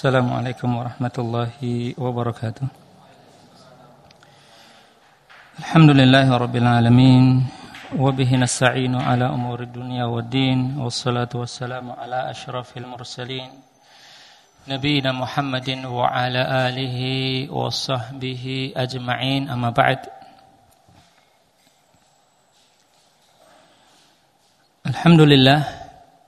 Assalamualaikum warahmatullahi wabarakatuh. Alhamdulillahi rabbil alamin wa bihi nasta'inu ala umuri dunya waddin wassalatu wassalamu ala asyrafil mursalin nabiyina Muhammadin wa ala alihi wa sahbihi ajma'in, amma ba'd. Alhamdulillah,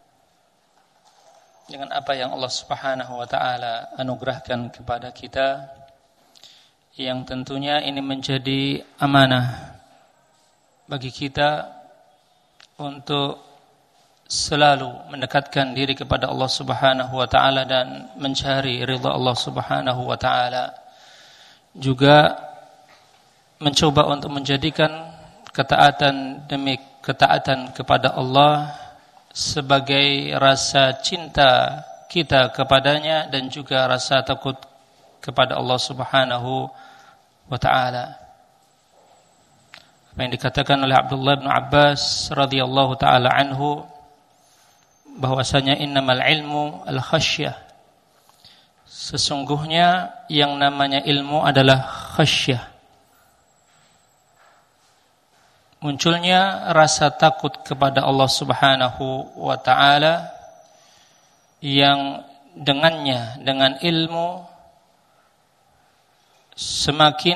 dengan apa yang Allah Subhanahu wa taala anugerahkan kepada kita, yang tentunya ini menjadi amanah bagi kita untuk selalu mendekatkan diri kepada Allah Subhanahu wa taala dan mencari ridha Allah Subhanahu wa taala. Juga mencoba untuk menjadikan ketaatan demi ketaatan kepada Allah sebagai rasa cinta kita kepadanya dan juga rasa takut kepada Allah Subhanahu wa taala. Apa yang dikatakan oleh Abdullah bin Abbas radhiyallahu taala anhu, bahwasanya innamal ilmu al-khasyah. Sesungguhnya yang namanya ilmu adalah khasyah. Munculnya rasa takut kepada Allah Subhanahu wa taala yang dengannya, dengan ilmu, semakin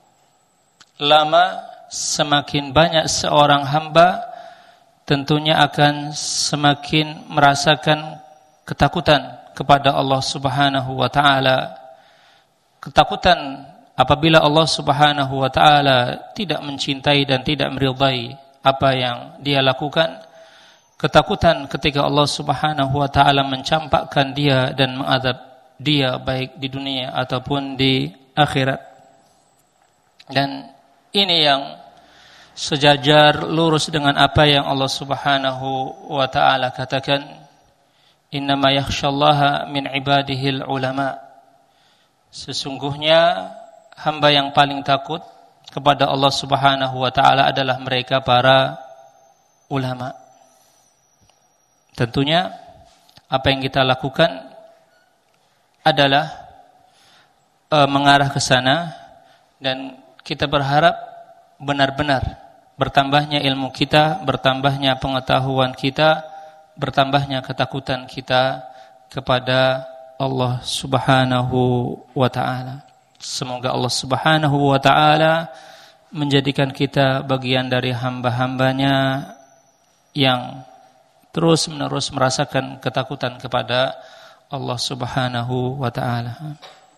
lama semakin banyak seorang hamba tentunya akan semakin merasakan ketakutan kepada Allah Subhanahu wa taala. Ketakutan apabila Allah Subhanahu wa taala tidak mencintai dan tidak meridai apa yang dia lakukan. Ketakutan ketika Allah Subhanahu wa taala mencampakkan dia dan mengadab dia baik di dunia ataupun di akhirat. Dan ini yang sejajar lurus dengan apa yang Allah Subhanahu wa taala katakan, innama yakhsyallaha min ibadihil ulama. Sesungguhnya hamba yang paling takut kepada Allah Subhanahu wa taala adalah mereka para ulama. Tentunya apa yang kita lakukan adalah mengarah ke sana, dan kita berharap benar-benar bertambahnya ilmu kita, bertambahnya pengetahuan kita, bertambahnya ketakutan kita kepada Allah Subhanahu wa taala. Semoga Allah Subhanahu wa taala menjadikan kita bagian dari hamba-hambanya yang terus-menerus merasakan ketakutan kepada Allah Subhanahu wa taala.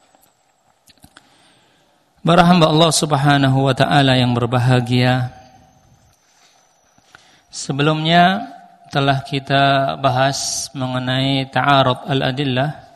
Para hamba Allah Subhanahu wa taala yang berbahagia, sebelumnya telah kita bahas mengenai ta'arud al-adillah,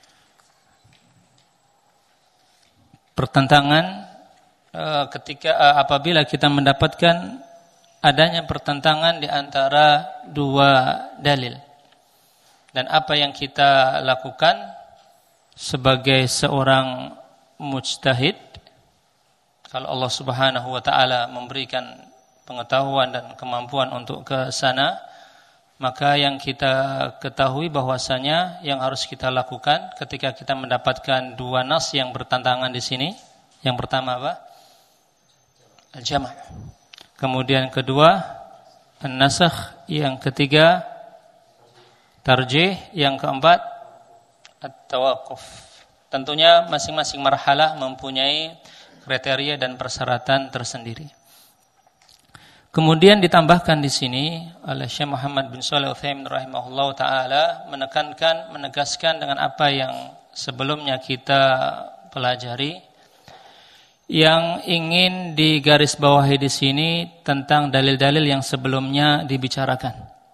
pertentangan ketika apabila kita mendapatkan adanya pertentangan di antara dua dalil. Dan apa yang kita lakukan sebagai seorang mujtahid, kalau Allah Subhanahu wa taala memberikan pengetahuan dan kemampuan untuk ke sana, maka yang kita ketahui bahwasanya yang harus kita lakukan ketika kita mendapatkan dua nas yang bertentangan di sini, yang pertama apa? Al-jama'. Kemudian kedua an-nasakh, yang ketiga tarjih, yang keempat at-tawaqquf. Tentunya masing-masing marhalah mempunyai kriteria dan persyaratan tersendiri. Kemudian ditambahkan di sini oleh Syekh Muhammad bin Shalih Al-Utsaimin rahimahullahu taala, menegaskan dengan apa yang sebelumnya kita pelajari, yang ingin digarisbawahi di sini tentang dalil-dalil yang sebelumnya dibicarakan.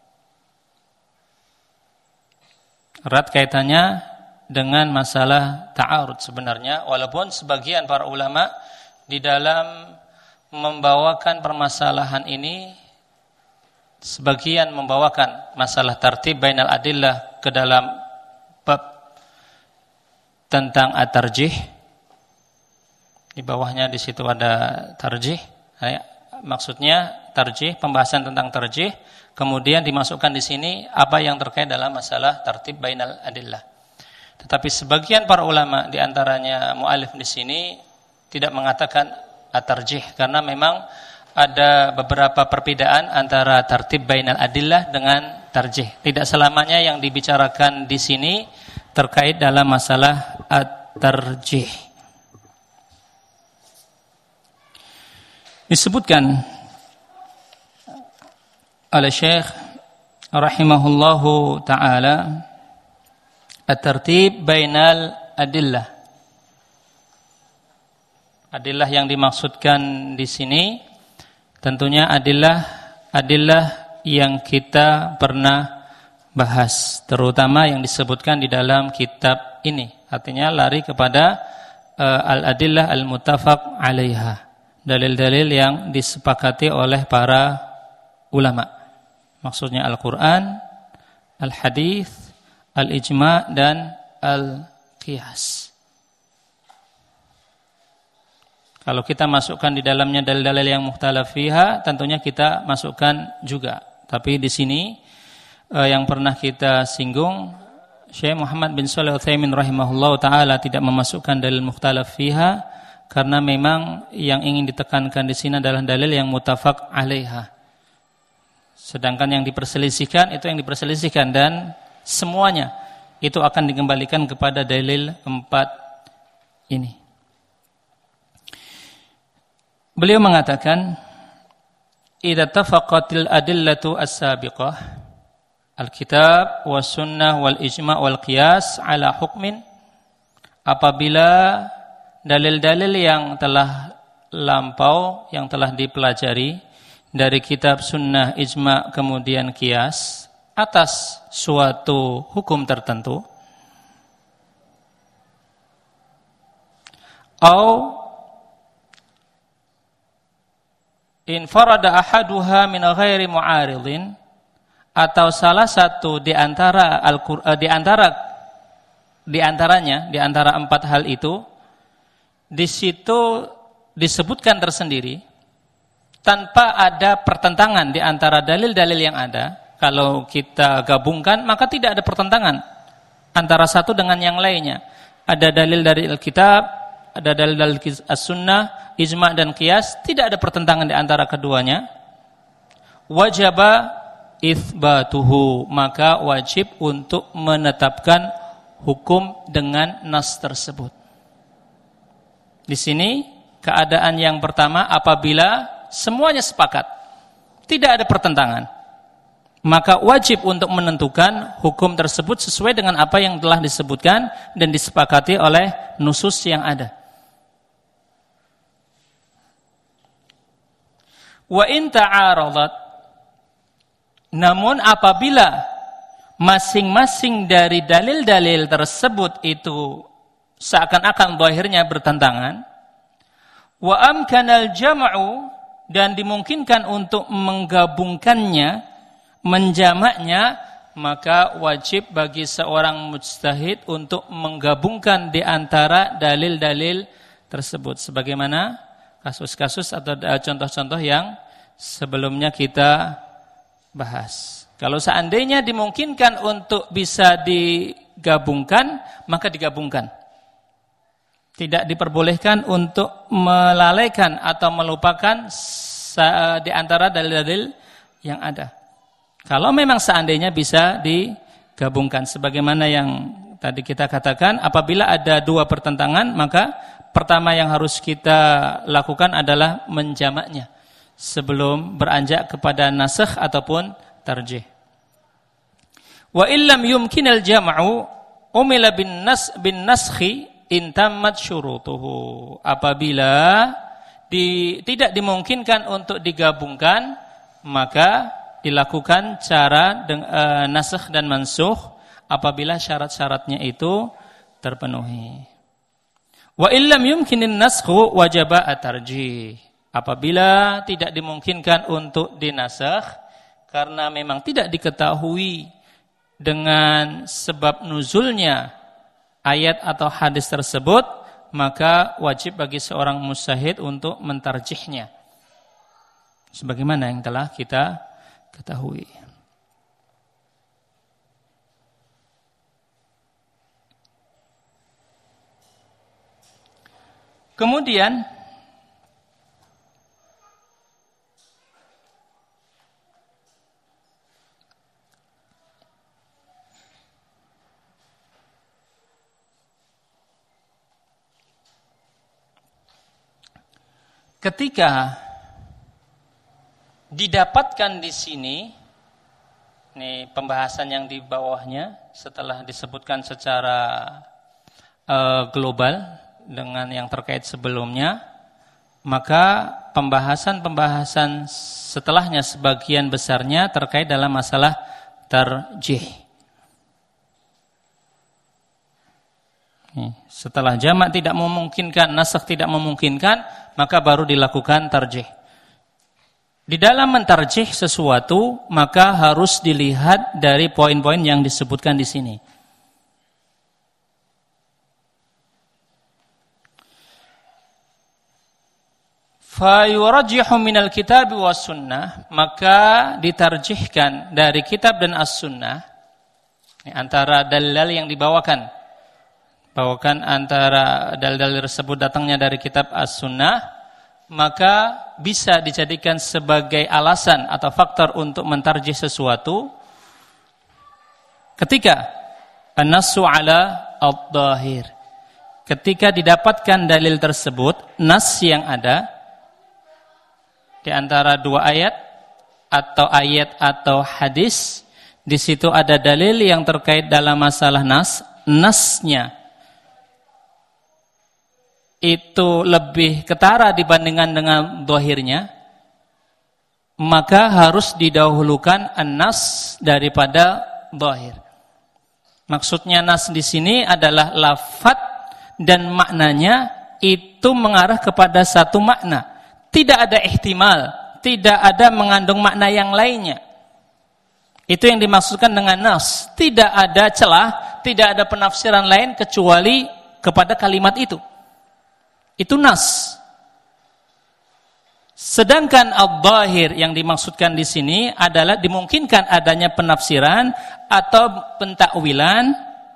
Erat kaitannya dengan masalah ta'arud sebenarnya, walaupun sebagian para ulama di dalam membawakan permasalahan ini, sebagian membawakan masalah tartib bainal adillah ke dalam bab tentang at-tarjih. Di bawahnya di situ ada tarjih. Maksudnya tarjih, pembahasan tentang tarjih, kemudian dimasukkan di sini apa yang terkait dalam masalah tartib bainal adillah. Tetapi sebagian para ulama di antaranya mu'alif di sini tidak mengatakan at-tarjih karena memang ada beberapa perbedaan antara tartib bainal adillah dengan tarjih. Tidak selamanya yang dibicarakan di sini terkait dalam masalah at-tarjih. Disebutkan oleh Syekh rahimahullahu taala at-tartib bainal adillah. Adillah yang dimaksudkan di sini tentunya adillah yang kita pernah bahas, terutama yang disebutkan di dalam kitab ini. Artinya lari kepada al-adillah al-muttafaq 'alaiha. Dalil-dalil yang disepakati oleh para ulama. Maksudnya Al-Qur'an, Al-Hadis, Al-Ijma' dan Al-Qiyas. Kalau kita masukkan di dalamnya dalil-dalil yang mukhtalaf fiha, tentunya kita masukkan juga. Tapi di sini yang pernah kita singgung, Syekh Muhammad bin Shalih Al-Utsaimin rahimahullahu taala tidak memasukkan dalil mukhtalaf fiha karena memang yang ingin ditekankan di sini adalah dalil yang muttafaq 'alaiha. Sedangkan yang diperselisihkan itu yang diperselisihkan dan semuanya itu akan dikembalikan kepada dalil 4 ini. Beliau mengatakan, "Idza tafaqatil adillatu as-sabiqah, al-kitab was sunnah wal ijma' wal qiyas ala hukmin." Apabila dalil-dalil yang telah lampau, yang telah dipelajari dari kitab, sunnah, ijma' kemudian qiyas atas suatu hukum tertentu, au in farada ahaduha min ghairi mu'aridin, atau salah satu di antara di antara 4 hal itu di situ disebutkan tersendiri tanpa ada pertentangan di antara dalil-dalil yang ada. Kalau kita gabungkan maka tidak ada pertentangan antara satu dengan yang lainnya. Ada dalil dari Alkitab, ada dalil dari as-sunnah, ijma' dan qiyas, tidak ada pertentangan di antara keduanya. Wajaba itsbatuhu, maka wajib untuk menetapkan hukum dengan nas tersebut. Di sini keadaan yang pertama, apabila semuanya sepakat, tidak ada pertentangan, maka wajib untuk menentukan hukum tersebut sesuai dengan apa yang telah disebutkan dan disepakati oleh nusus yang ada. Wa in ta'aradat, namun apabila masing-masing dari dalil-dalil tersebut itu seakan-akan zahirnya bertentangan, wa amkanal jam'u, dan dimungkinkan untuk menggabungkannya, menjamaknya, maka wajib bagi seorang mujtahid untuk menggabungkan di antara dalil-dalil tersebut, sebagaimana kasus-kasus atau contoh-contoh yang sebelumnya kita bahas. Kalau seandainya dimungkinkan untuk bisa digabungkan, maka digabungkan. Tidak diperbolehkan untuk melalaikan atau melupakan di antara dalil-dalil yang ada. Kalau memang seandainya bisa digabungkan, sebagaimana yang tadi kita katakan, apabila ada 2 pertentangan, maka pertama yang harus kita lakukan adalah menjamaknya sebelum beranjak kepada nasakh ataupun tarjih. Wa illam yumkinal jam'u umila bin naskhi in tammat syurutuhu. Apabila tidak dimungkinkan untuk digabungkan, maka dilakukan cara nasakh dan mansukh apabila syarat-syaratnya itu terpenuhi. Wa illam yumkinin naskhu wajaba at-tarjih. Apabila tidak dimungkinkan untuk dinasakh karena memang tidak diketahui dengan sebab nuzulnya ayat atau hadis tersebut, maka wajib bagi seorang mujtahid untuk mentarjihnya, sebagaimana yang telah kita ketahui. Kemudian ketika didapatkan di sini, ini pembahasan yang di bawahnya setelah disebutkan secara global dengan yang terkait sebelumnya, maka pembahasan-pembahasan setelahnya sebagian besarnya terkait dalam masalah tarjih. Setelah jamak tidak memungkinkan, nasakh tidak memungkinkan, maka baru dilakukan tarjih. Di dalam mentarjih sesuatu, maka harus dilihat dari poin-poin yang disebutkan di sini. Fa yurajjihu minal kitab was sunnah, maka ditarjihkan dari kitab dan as-sunnah. Antara dalil yang dibawakan antara dalil tersebut datangnya dari kitab as-sunnah, maka bisa dijadikan sebagai alasan atau faktor untuk mentarjih sesuatu ketika an-nassu ala ad-dhahir, ketika didapatkan dalil tersebut, nas yang ada di antara dua ayat atau hadis, di situ ada dalil yang terkait dalam masalah nasnya itu lebih ketara dibandingkan dengan dhahirnya, maka harus didahulukan an-nas daripada dhahir. Maksudnya nas di sini adalah lafaz dan maknanya itu mengarah kepada satu makna. Tidak ada ihtimal, tidak ada mengandung makna yang lainnya. Itu yang dimaksudkan dengan nas. Tidak ada celah, tidak ada penafsiran lain kecuali kepada kalimat itu. Itu nas. Sedangkan al-dhahir yang dimaksudkan di sini adalah dimungkinkan adanya penafsiran atau pentakwilan,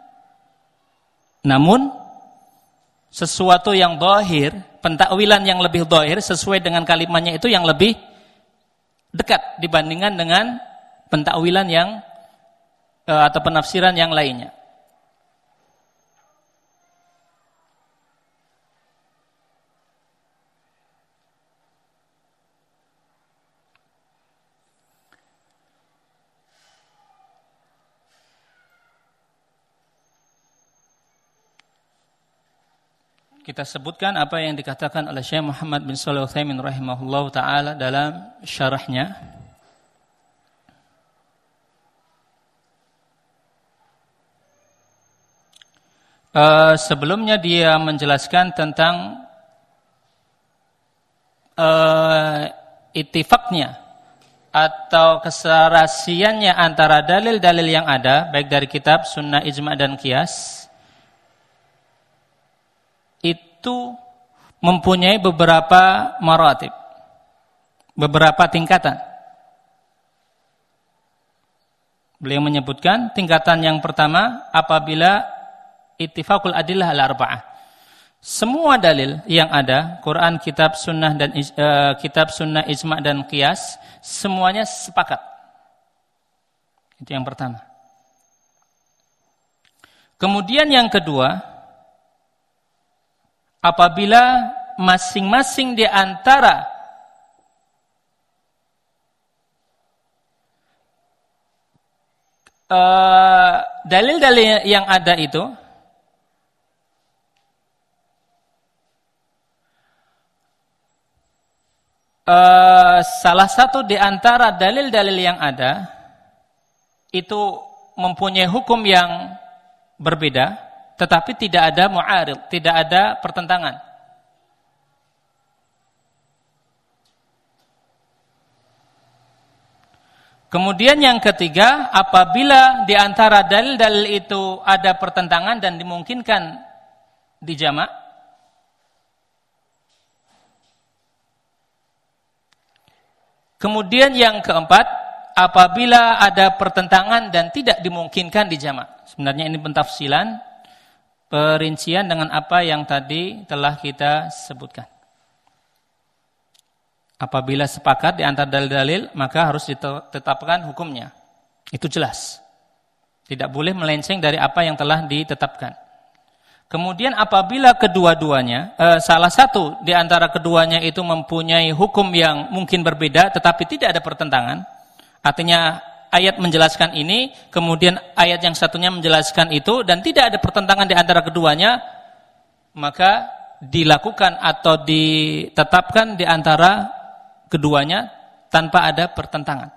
namun sesuatu yang dhahir, pentakwilan yang lebih dhahir sesuai dengan kalimatnya itu yang lebih dekat dibandingkan dengan pentakwilan yang atau penafsiran yang lainnya. Kita sebutkan apa yang dikatakan oleh Syekh Muhammad bin Shalih Al-Utsaimin rahimahullahu taala dalam syarahnya. Sebelumnya dia menjelaskan tentang ittifaqnya atau keserasiannya antara dalil-dalil yang ada baik dari kitab, sunnah, ijma' dan qiyas. Itu mempunyai beberapa maratib, beberapa tingkatan. Beliau menyebutkan tingkatan yang pertama apabila ittifaqul adillah al-arba'ah. Semua dalil yang ada, Quran, kitab, sunnah dan kitab, sunnah, ijma' dan qiyas, semuanya sepakat. Itu yang pertama. Kemudian yang kedua, apabila masing-masing di antara dalil-dalil yang ada itu salah satu di antara dalil-dalil yang ada itu mempunyai hukum yang berbeda, tetapi tidak ada mu'arid, tidak ada pertentangan. Kemudian yang ketiga, apabila di antara dalil-dalil itu ada pertentangan dan dimungkinkan dijamak, kemudian yang keempat, apabila ada pertentangan dan tidak dimungkinkan dijamak. Sebenarnya ini pentafsilan. perincian dengan apa yang tadi telah kita sebutkan. Apabila sepakat di antara dalil-dalil, maka harus ditetapkan hukumnya. Itu jelas. Tidak boleh melenceng dari apa yang telah ditetapkan. Kemudian apabila kedua-duanya, salah satu di antara keduanya itu mempunyai hukum yang mungkin berbeda, tetapi tidak ada pertentangan, artinya ayat menjelaskan ini, kemudian ayat yang satunya menjelaskan itu, dan tidak ada pertentangan di antara keduanya, maka dilakukan atau ditetapkan di antara keduanya tanpa ada pertentangan.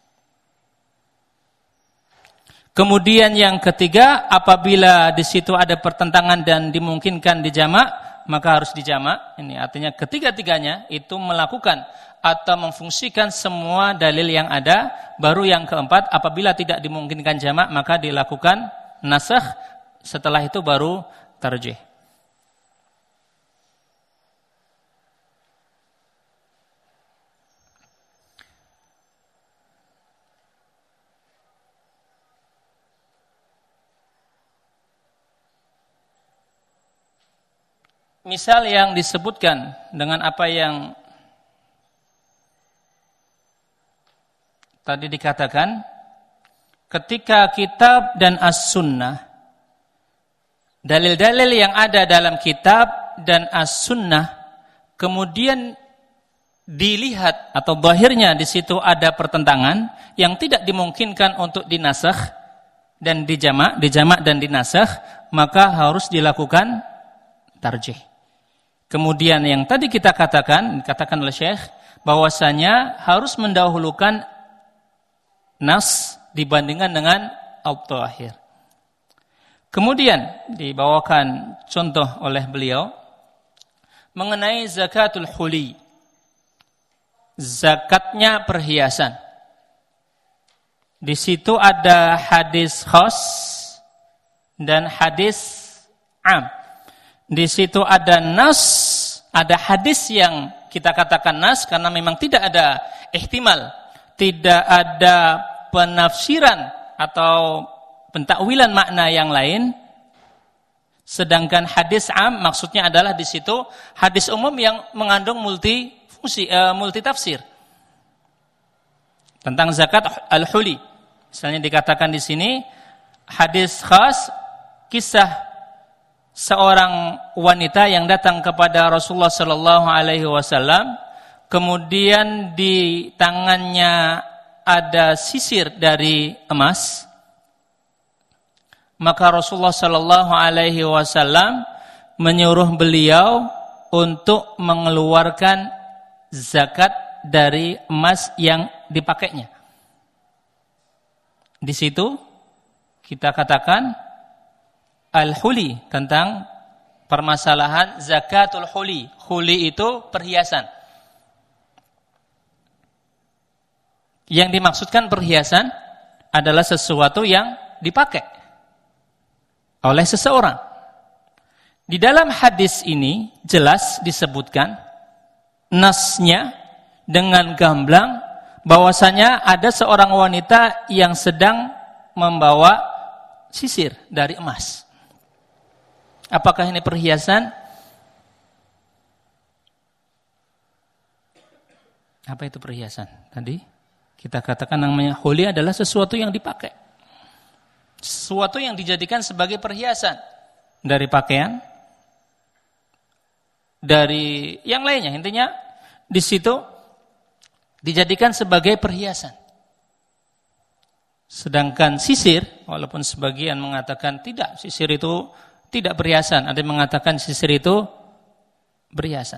Kemudian yang ketiga, apabila di situ ada pertentangan dan dimungkinkan dijamak, maka harus dijamak. Ini artinya ketiga-tiganya itu melakukan atau memfungsikan semua dalil yang ada. Baru yang keempat, apabila tidak dimungkinkan jamak, maka dilakukan nasakh. Setelah itu baru tarjih. Misal yang disebutkan dengan apa yang tadi dikatakan, ketika kitab dan as-sunnah, dalil-dalil yang ada dalam kitab dan as-sunnah, kemudian dilihat atau zahirnya di situ ada pertentangan yang tidak dimungkinkan untuk dinasakh dan dijamak dan dinasakh, maka harus dilakukan tarjih. Kemudian yang tadi kita katakan oleh Syekh, bahwasanya harus mendahulukan nas dibandingkan dengan al-zahir. Kemudian dibawakan contoh oleh beliau mengenai zakatul huli, zakatnya perhiasan. Di situ ada hadis khas dan hadis am. Di situ ada nas, ada hadis yang kita katakan nas karena memang tidak ada ihtimal, tidak ada penafsiran atau pentakwilan makna yang lain. Sedangkan hadis am maksudnya adalah di situ hadis umum yang mengandung multi tafsir tentang zakat al-huli. Misalnya dikatakan di sini hadis khas, kisah seorang wanita yang datang kepada Rasulullah sallallahu alaihi wasallam, kemudian di tangannya ada sisir dari emas. Maka Rasulullah sallallahu alaihi wasallam menyuruh beliau untuk mengeluarkan zakat dari emas yang dipakainya. Di situ kita katakan al-huli, tentang permasalahan zakatul huli. Huli itu perhiasan. Yang dimaksudkan perhiasan adalah sesuatu yang dipakai oleh seseorang. Di dalam hadis ini jelas disebutkan nasnya dengan gamblang bahwasanya ada seorang wanita yang sedang membawa sisir dari emas. Apakah ini perhiasan? Apa itu perhiasan? Tadi kita katakan namanya huli adalah sesuatu yang dipakai. Sesuatu yang dijadikan sebagai perhiasan. Dari pakaian, dari yang lainnya. Intinya di situ dijadikan sebagai perhiasan. Sedangkan sisir, walaupun sebagian mengatakan tidak, sisir itu tidak perhiasan. Ada yang mengatakan sisir itu perhiasan.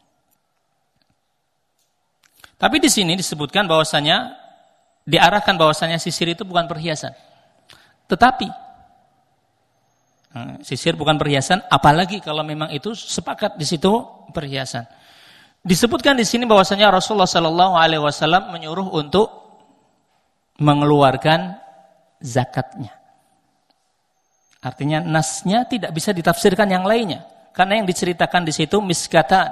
Tapi di sini disebutkan bahwasanya diarahkan bahwasanya sisir itu bukan perhiasan. Tetapi sisir bukan perhiasan, apalagi kalau memang itu sepakat di situ perhiasan. Disebutkan di sini bahwasanya Rasulullah sallallahu alaihi wasallam menyuruh untuk mengeluarkan zakatnya. Artinya nasnya tidak bisa ditafsirkan yang lainnya, karena yang diceritakan di situ miskatan.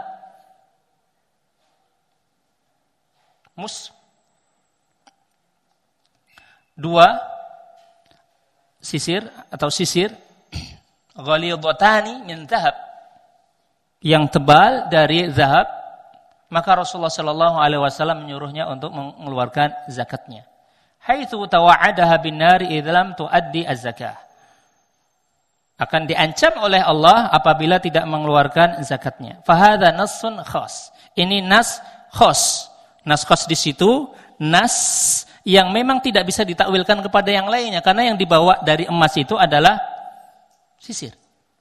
Dua sisir atau sisir ghalidhatani min dhahab, yang tebal dari zahab, maka Rasulullah sallallahu alaihi wasallam menyuruhnya untuk mengeluarkan zakatnya. Haitsu tawa'adaha bin nari idz lam tuaddi az-zakah. Akan diancam oleh Allah apabila tidak mengeluarkan zakatnya. Fahadha nassun khas. Ini nas khas. Nas khas di situ nas yang memang tidak bisa ditakwilkan kepada yang lainnya karena yang dibawa dari emas itu adalah sisir.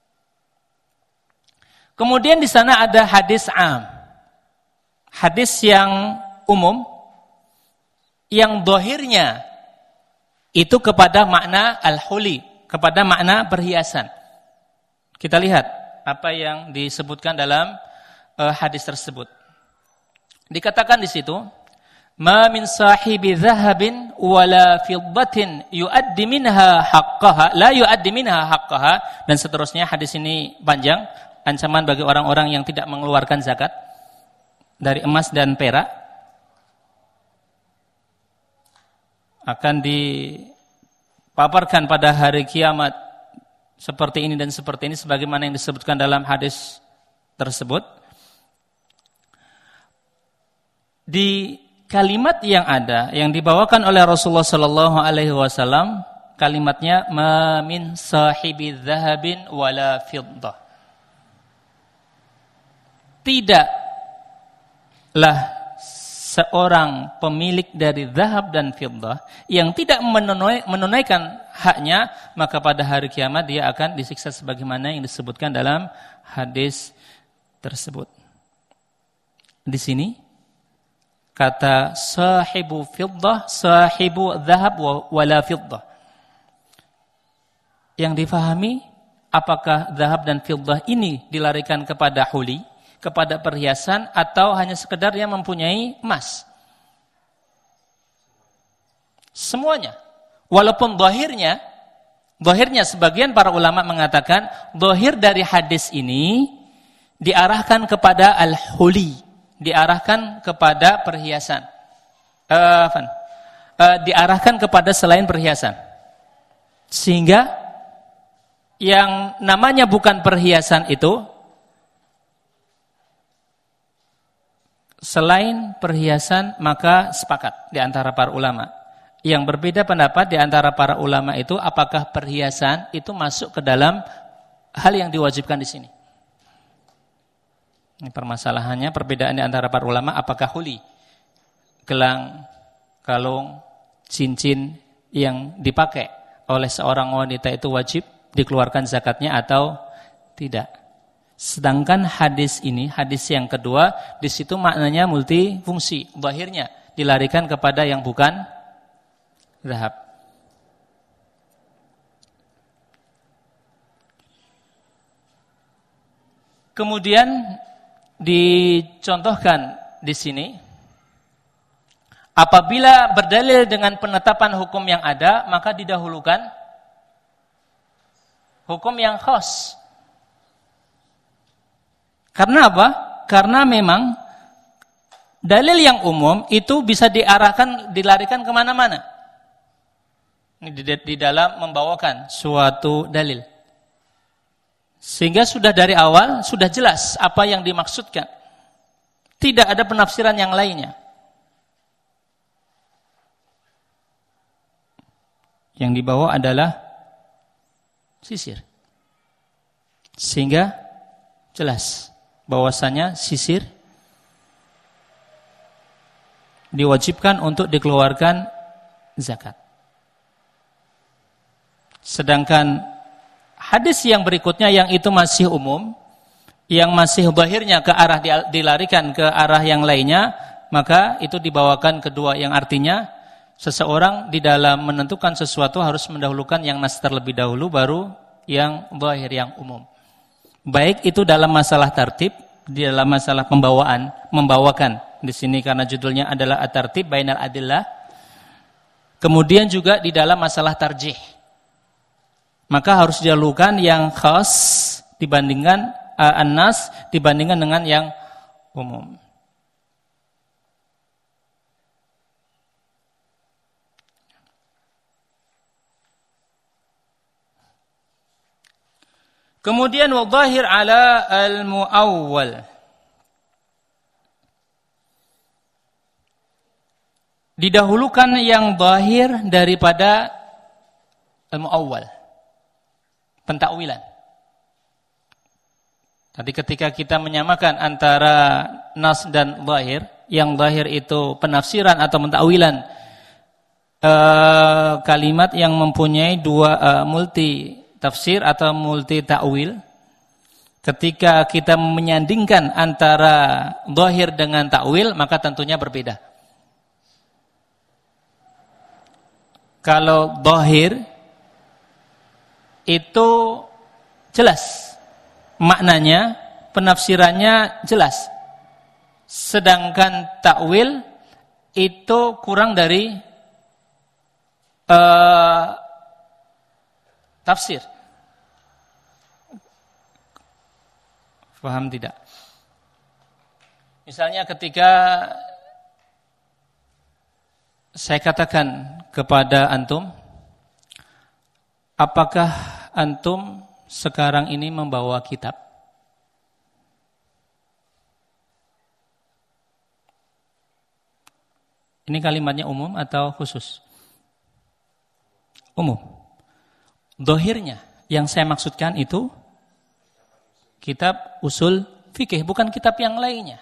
Kemudian di sana ada hadis am. Hadis yang umum yang dohirnya itu kepada makna al-huli, kepada makna perhiasan. Kita lihat apa yang disebutkan dalam hadis tersebut. Dikatakan di situ, "Ma min sahibi dhahabin wala fiddatin yuaddi minha haqqaha, la yuaddi minha haqqaha," dan seterusnya. Hadis ini panjang, ancaman bagi orang-orang yang tidak mengeluarkan zakat dari emas dan perak akan dipaparkan pada hari kiamat seperti ini dan seperti ini sebagaimana yang disebutkan dalam hadis tersebut. Di kalimat yang ada yang dibawakan oleh Rasulullah sallallahu alaihi wasallam, kalimatnya ma min sahibi dhahabin wala fiddah. Tidaklah seorang pemilik dari zahab dan fiddah yang tidak menunaikan haknya, maka pada hari kiamat dia akan disiksa sebagaimana yang disebutkan dalam hadis tersebut. Di sini kata sahibu fiddah, sahibu zahab wala fiddah, yang difahami apakah zahab dan fiddah ini dilarikan kepada huli, kepada perhiasan, atau hanya sekedar yang mempunyai emas. Semuanya. Walaupun zahirnya sebagian para ulama mengatakan zahir dari hadis ini diarahkan kepada al-huli, diarahkan kepada perhiasan. Diarahkan kepada selain perhiasan. Sehingga yang namanya bukan perhiasan itu, selain perhiasan, maka sepakat di antara para ulama. Yang berbeda pendapat di antara para ulama itu apakah perhiasan itu masuk ke dalam hal yang diwajibkan di sini. Ini permasalahannya, perbedaan di antara para ulama, apakah huli, gelang, kalung, cincin yang dipakai oleh seorang wanita itu wajib dikeluarkan zakatnya atau tidak. Sedangkan hadis ini, hadis yang kedua, di situ maknanya multifungsi. Zahirnya dilarikan kepada yang bukan zahab. Kemudian dicontohkan di sini, apabila berdalil dengan penetapan hukum yang ada, maka didahulukan hukum yang khas. Karena apa? Karena memang dalil yang umum itu bisa dilarikan kemana-mana. Ini di dalam membawakan suatu dalil. Sehingga sudah dari awal, sudah jelas apa yang dimaksudkan. Tidak ada penafsiran yang lainnya. Yang dibawa adalah sisir. Sehingga jelas bahwasanya sisir diwajibkan untuk dikeluarkan zakat. Sedangkan hadis yang berikutnya yang itu masih umum, yang masih zahirnya ke arah dilarikan ke arah yang lainnya, maka itu dibawakan kedua, yang artinya seseorang di dalam menentukan sesuatu harus mendahulukan yang nas terlebih dahulu, baru yang zahir, yang umum. Baik itu dalam masalah tartib, di dalam masalah membawakan di sini karena judulnya adalah at-tartib bainal adillah. Kemudian juga di dalam masalah tarjih, maka harus didahulukan yang khas dibandingkan an-nas dibandingkan dengan yang umum. Kemudian wadhahir ala al-muawwal. Didahulukan yang zahir daripada al-muawwal. Pentakwilan. Tadi ketika kita menyamakan antara nas dan zahir, yang zahir itu penafsiran atau pentakwilan kalimat yang mempunyai dua multi tafsir atau multi ta'wil. Ketika kita menyandingkan antara zahir dengan ta'wil, maka tentunya berbeda. Kalau zahir itu jelas maknanya, penafsirannya jelas. Sedangkan ta'wil itu kurang dari tafsir. Paham tidak? Misalnya ketika saya katakan kepada antum, apakah antum sekarang ini membawa kitab? Ini kalimatnya umum atau khusus? Umum. Zahirnya yang saya maksudkan itu kitab usul fikih, bukan kitab yang lainnya.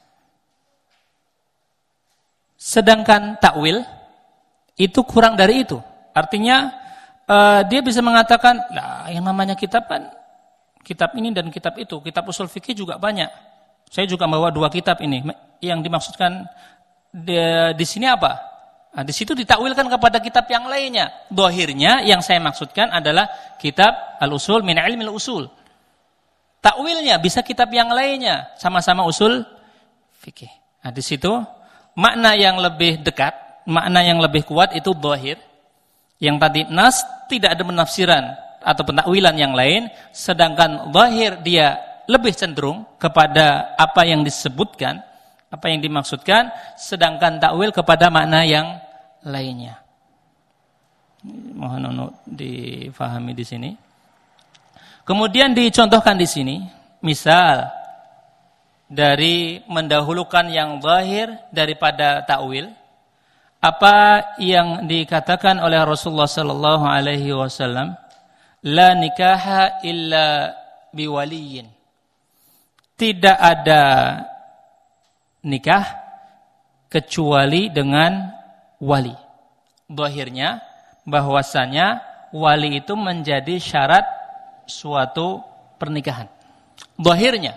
Sedangkan takwil itu kurang dari itu. Artinya dia bisa mengatakan, lah yang namanya kitab kan kitab ini dan kitab itu. Kitab usul fikih juga banyak. Saya juga membawa 2 kitab ini. Yang dimaksudkan di sini apa? Nah, di situ ditakwilkan kepada kitab yang lainnya. Zahirnya yang saya maksudkan adalah kitab al-usul min ilmil usul. Takwilnya bisa kitab yang lainnya, sama-sama usul fikih. Nah, di situ makna yang lebih dekat, makna yang lebih kuat itu zahir. Yang tadi nas tidak ada penafsiran atau pentakwilan yang lain, sedangkan zahir dia lebih cenderung kepada apa yang disebutkan, apa yang dimaksudkan, sedangkan takwil kepada makna yang lainnya. Mohon difahami di sini. Kemudian dicontohkan di sini, misal dari mendahulukan yang zahir daripada takwil, apa yang dikatakan oleh Rasulullah sallallahu alaihi wasallam, la nikaha illa biwaliyin. Tidak ada nikah kecuali dengan wali. Zahirnya bahwasanya wali itu menjadi syarat suatu pernikahan. Zahirnya.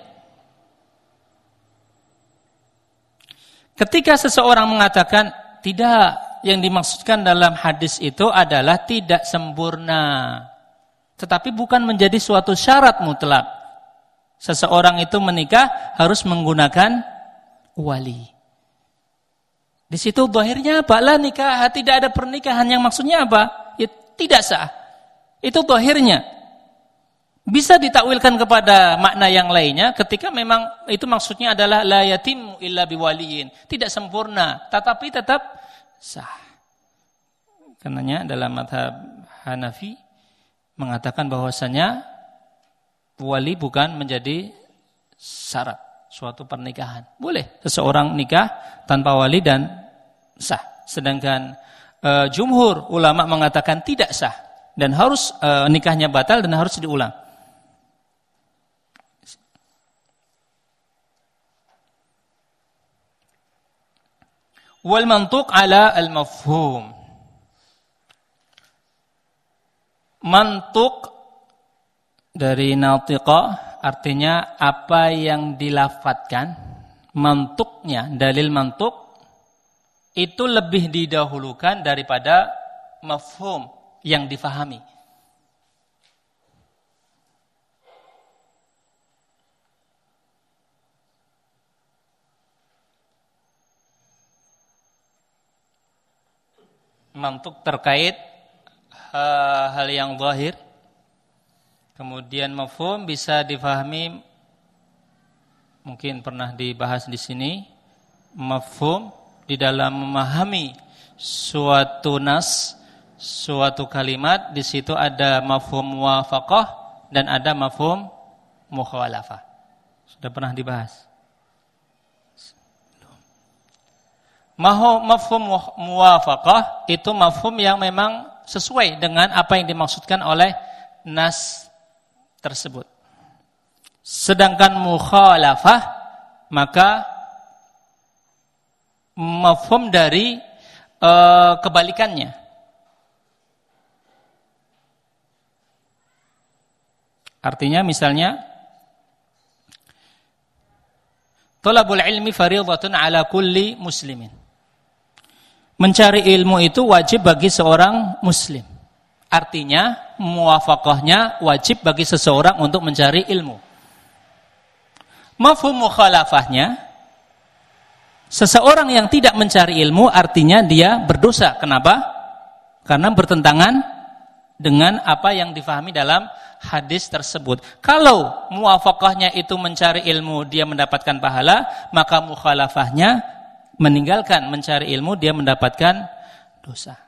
Ketika seseorang mengatakan tidak, yang dimaksudkan dalam hadis itu adalah tidak sempurna, tetapi bukan menjadi suatu syarat mutlak. Seseorang itu menikah harus menggunakan wali. Di situ zahirnya apa? La nikah, tidak ada pernikahan. Yang maksudnya apa? Ya, tidak sah. Itu zahirnya. Bisa ditakwilkan kepada makna yang lainnya ketika memang itu maksudnya adalah la yatim illa biwaliyin. Tidak sempurna, tetapi tetap sah. Karenanya dalam mazhab Hanafi mengatakan bahwasanya wali bukan menjadi syarat suatu pernikahan. Boleh seseorang nikah tanpa wali dan sah. Sedangkan jumhur ulama mengatakan tidak sah dan harus nikahnya batal dan harus diulang. Wal mantuq ala al mafhum. Mantuq dari natiqah artinya apa yang dilafadzkan. Mantuqnya, dalil mantuq itu lebih didahulukan daripada mafhum yang difahami. Mantuk terkait hal yang zahir. Kemudian mafhum bisa difahami, mungkin pernah dibahas di sini. Mafhum di dalam memahami suatu nas, suatu kalimat, di situ ada mafhum muwafaqah, dan ada mafhum mukhalafah. Sudah pernah dibahas. Mafhum muwafaqah itu mafhum yang memang sesuai dengan apa yang dimaksudkan oleh nas tersebut. Sedangkan mukhalafah maka mafhum dari kebalikannya. Artinya misalnya thalabul ilmi fardhatun ala kulli muslimin. Mencari ilmu itu wajib bagi seorang muslim. Artinya muwafaqahnya wajib bagi seseorang untuk mencari ilmu. Mafhum mukhalafahnya, seseorang yang tidak mencari ilmu artinya dia berdosa. Kenapa? Karena bertentangan dengan apa yang difahami dalam hadis tersebut. Kalau muwafaqahnya itu mencari ilmu dia mendapatkan pahala, maka mukhalafahnya meninggalkan mencari ilmu dia mendapatkan dosa.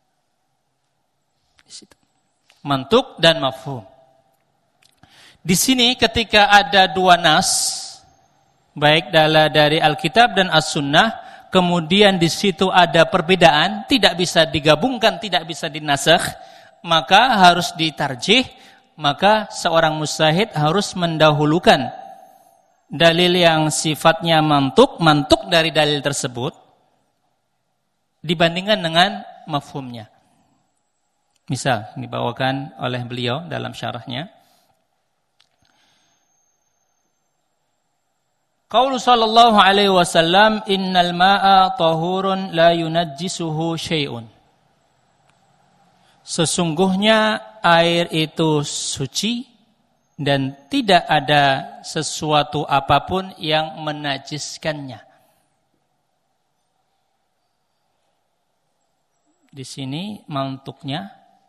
Di situ. Mantuk dan mafhum. Di sini ketika ada dua nas, baik dari Alkitab dan As-Sunnah, kemudian di situ ada perbedaan, tidak bisa digabungkan, tidak bisa dinasakh, maka harus ditarjih, maka seorang mujtahid harus mendahulukan dalil yang sifatnya mantuk dari dalil tersebut dibandingkan dengan mafhumnya. Misal dibawakan oleh beliau dalam syarahnya. Qaulu sallallahu alaihi wasallam innal ma'a tahurun la yunajjisuhu syai'un. Sesungguhnya air itu suci dan tidak ada sesuatu apapun yang menajiskannya. Di sini mantuknya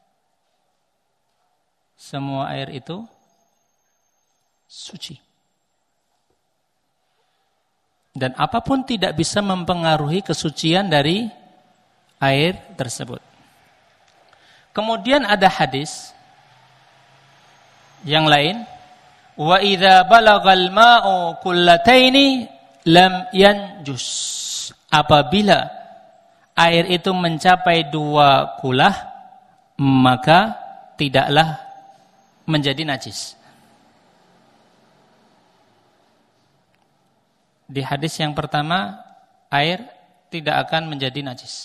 semua air itu suci. Dan apapun tidak bisa mempengaruhi kesucian dari air tersebut. Kemudian ada hadis yang lain, wa idza balagal ma'u kullataini lam yanjus. Apabila air itu mencapai 2 kulah, maka tidaklah menjadi najis. Di hadis yang pertama, air tidak akan menjadi najis.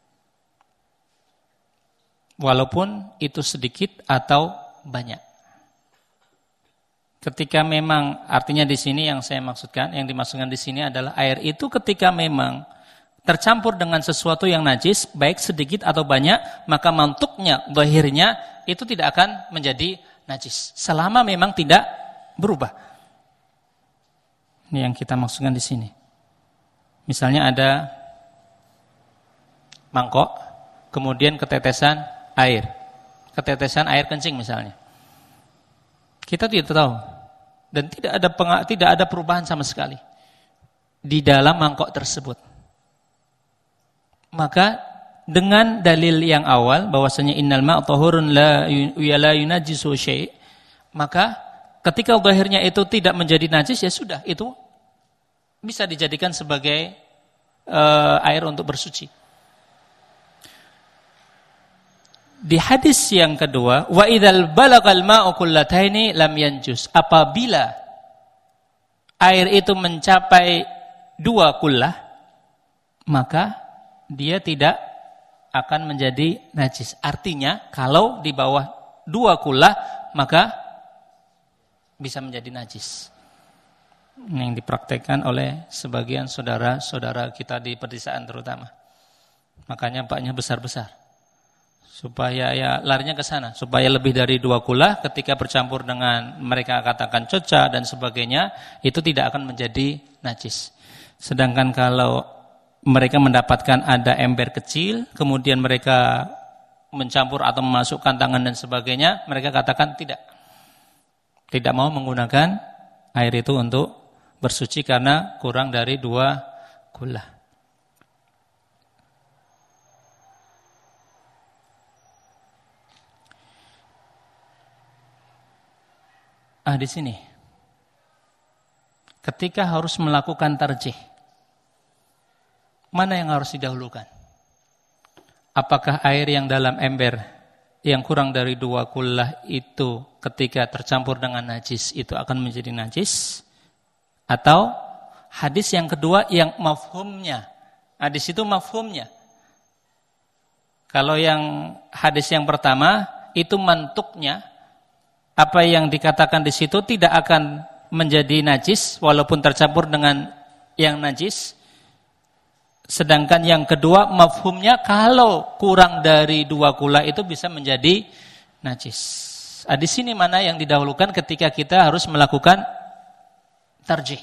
Walaupun itu sedikit atau banyak. Ketika memang, artinya di sini yang saya maksudkan, yang dimaksudkan di sini adalah air itu ketika memang tercampur dengan sesuatu yang najis, baik sedikit atau banyak, maka mantuknya, zahirnya itu tidak akan menjadi najis. Selama memang tidak berubah. Ini yang kita maksudkan di sini. Misalnya ada mangkok, kemudian ketetesan air kencing misalnya. Kita tidak tahu. Dan tidak ada perubahan sama sekali di dalam mangkok tersebut. Maka dengan dalil yang awal bahwasanya innal ma'a tahurun la yunajjisu syai', maka ketika zahirnya itu tidak menjadi najis, ya sudah, itu bisa dijadikan sebagai air untuk bersuci. Di hadis yang kedua, wa idzal balagal ma'u kullataini lam yanjus. Apabila air itu mencapai 2 kullah, maka dia tidak akan menjadi najis. Artinya, kalau di bawah 2 kullah, maka bisa menjadi najis. Ini yang dipraktekkan oleh sebagian saudara-saudara kita di pedesaan terutama. Makanya paknya besar-besar. Supaya ya larinya ke sana, supaya lebih dari 2 kullah ketika bercampur dengan mereka katakan coca dan sebagainya, itu tidak akan menjadi najis. Sedangkan kalau mereka mendapatkan ada ember kecil, kemudian mereka mencampur atau memasukkan tangan dan sebagainya, mereka katakan tidak mau menggunakan air itu untuk bersuci karena kurang dari 2 kullah. di sini. Ketika harus melakukan tarjih, mana yang harus didahulukan? Apakah air yang dalam ember yang kurang dari 2 kullah itu ketika tercampur dengan najis itu akan menjadi najis? Atau hadis yang kedua yang mafhumnya? Hadis itu mafhumnya. Kalau yang hadis yang pertama itu mantuknya, apa yang dikatakan di situ tidak akan menjadi najis walaupun tercampur dengan yang najis. Sedangkan yang kedua mafhumnya kalau kurang dari 2 kula itu bisa menjadi najis. Di sini mana yang didahulukan ketika kita harus melakukan tarjih?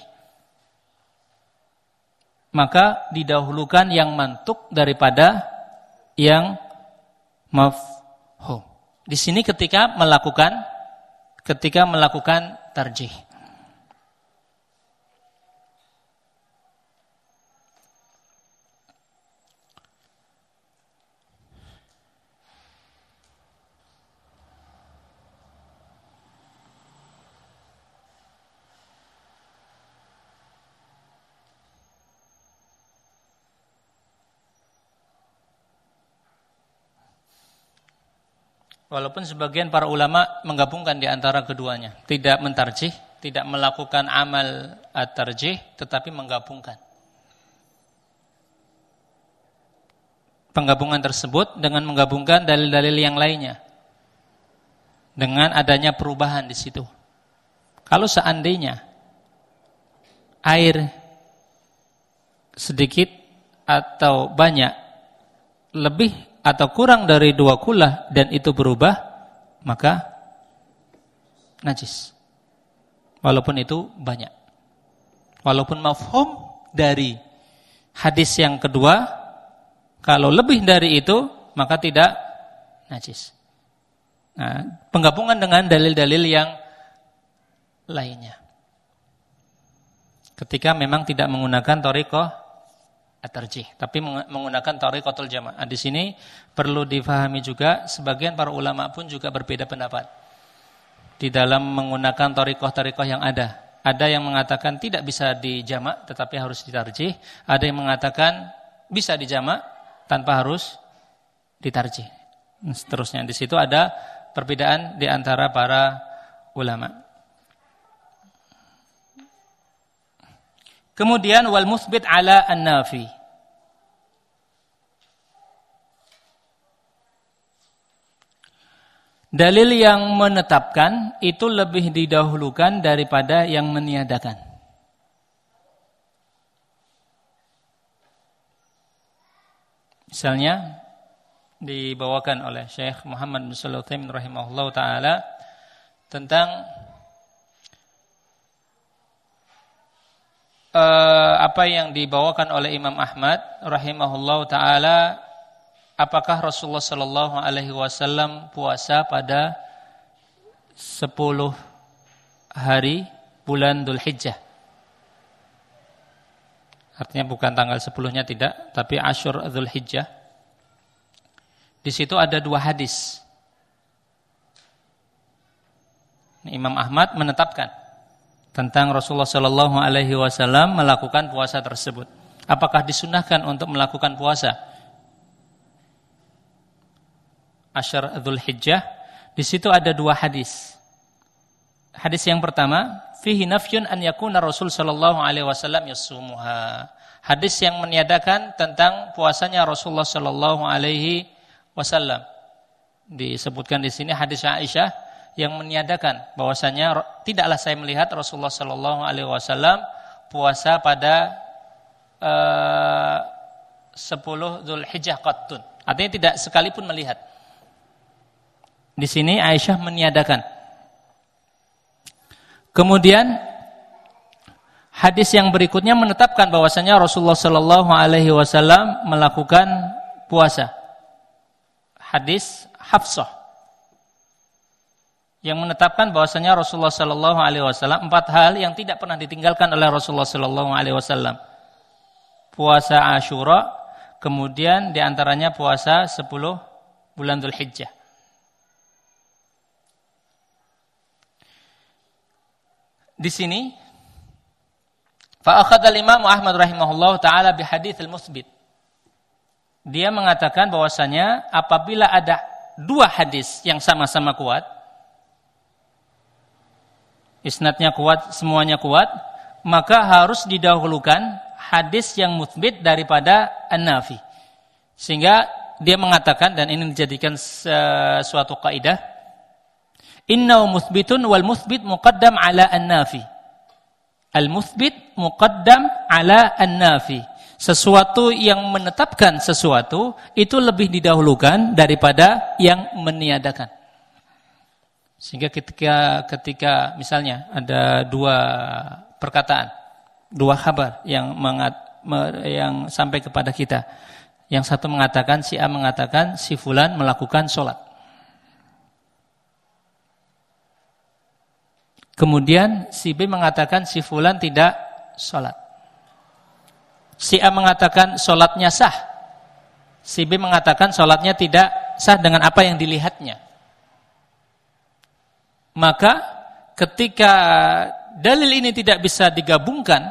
Maka didahulukan yang mantuk daripada yang mafhum. Di sini ketika melakukan tarjih. Walaupun sebagian para ulama menggabungkan di antara keduanya, tidak mentarjih, tidak melakukan amal at-tarjih, tetapi menggabungkan. Penggabungan tersebut dengan menggabungkan dalil-dalil yang lainnya, dengan adanya perubahan di situ. Kalau seandainya air sedikit atau banyak, lebih atau kurang dari 2 kullah dan itu berubah, maka najis. Walaupun itu banyak. Walaupun mafhum dari hadis yang kedua, kalau lebih dari itu, maka tidak najis. Nah, penggabungan dengan dalil-dalil yang lainnya. Ketika memang tidak menggunakan thariqah at-tarjih, tapi menggunakan thariqatul jama'. Di sini perlu difahami juga, sebagian para ulama pun juga berbeda pendapat di dalam menggunakan thariqah-thariqah yang ada. Ada yang mengatakan tidak bisa dijama' tetapi harus ditarjih. Ada yang mengatakan bisa dijama' tanpa harus ditarjih. Seterusnya di situ ada perbedaan di antara para ulama. Kemudian wal musbit ala an-nafi. Dalil yang menetapkan itu lebih didahulukan daripada yang meniadakan. Misalnya dibawakan oleh Syekh Muhammad bin Shalih Al-Utsaimin rahimahullahu taala tentang apa yang dibawakan oleh Imam Ahmad rahimahullahu taala, apakah Rasulullah sallallahu alaihi wasallam puasa pada 10 hari bulan Dzulhijjah. Artinya bukan tanggal 10-nya tidak, tapi Asyur Dzulhijjah. Di situ ada 2 hadis. Imam Ahmad menetapkan tentang Rasulullah sallallahu alaihi wasallam melakukan puasa tersebut. Apakah disunahkan untuk melakukan puasa Asyur Dzulhijjah? Di situ ada 2 hadis. Hadis yang pertama, fihi nafyun an yakuna Rasul sallallahu alaihi wasallam yasumuha. Hadis yang meniadakan tentang puasanya Rasulullah sallallahu alaihi wasallam. Disebutkan di sini hadis Aisyah yang meniadakan bahwasanya tidaklah saya melihat Rasulullah sallallahu alaihi wasallam puasa pada 10 Dzulhijjah qattun. Artinya tidak sekalipun melihat. Di sini Aisyah meniadakan. Kemudian hadis yang berikutnya menetapkan bahwasanya Rasulullah sallallahu alaihi wasallam melakukan puasa. Hadis Hafsah yang menetapkan bahwasanya Rasulullah sallallahu alaihi wasallam 4 hal yang tidak pernah ditinggalkan oleh Rasulullah sallallahu alaihi wasallam. Puasa Asyura, kemudian di antaranya puasa 10 bulan Dzulhijjah. di sini fa akhadha al-Imam Ahmad rahimahullahu taala bi hadits al-mutsbit. Dia mengatakan bahwasanya apabila ada dua hadis yang sama-sama kuat, isnadnya kuat, semuanya kuat, maka harus didahulukan hadis yang mutsbit daripada an-nafi. Sehingga dia mengatakan, dan ini dijadikan suatu kaidah, innahu mutsbitun wal mutsbit muqaddam ala an-nafi. Al-mutsbit muqaddam ala an-nafi. Sesuatu yang menetapkan sesuatu itu lebih didahulukan daripada yang meniadakan. Sehingga ketika misalnya ada dua perkataan, dua kabar yang sampai kepada kita. Yang satu mengatakan, si A mengatakan si fulan melakukan sholat. Kemudian si B mengatakan si fulan tidak sholat. Si A mengatakan sholatnya sah. Si B mengatakan sholatnya tidak sah dengan apa yang dilihatnya. Maka ketika dalil ini tidak bisa digabungkan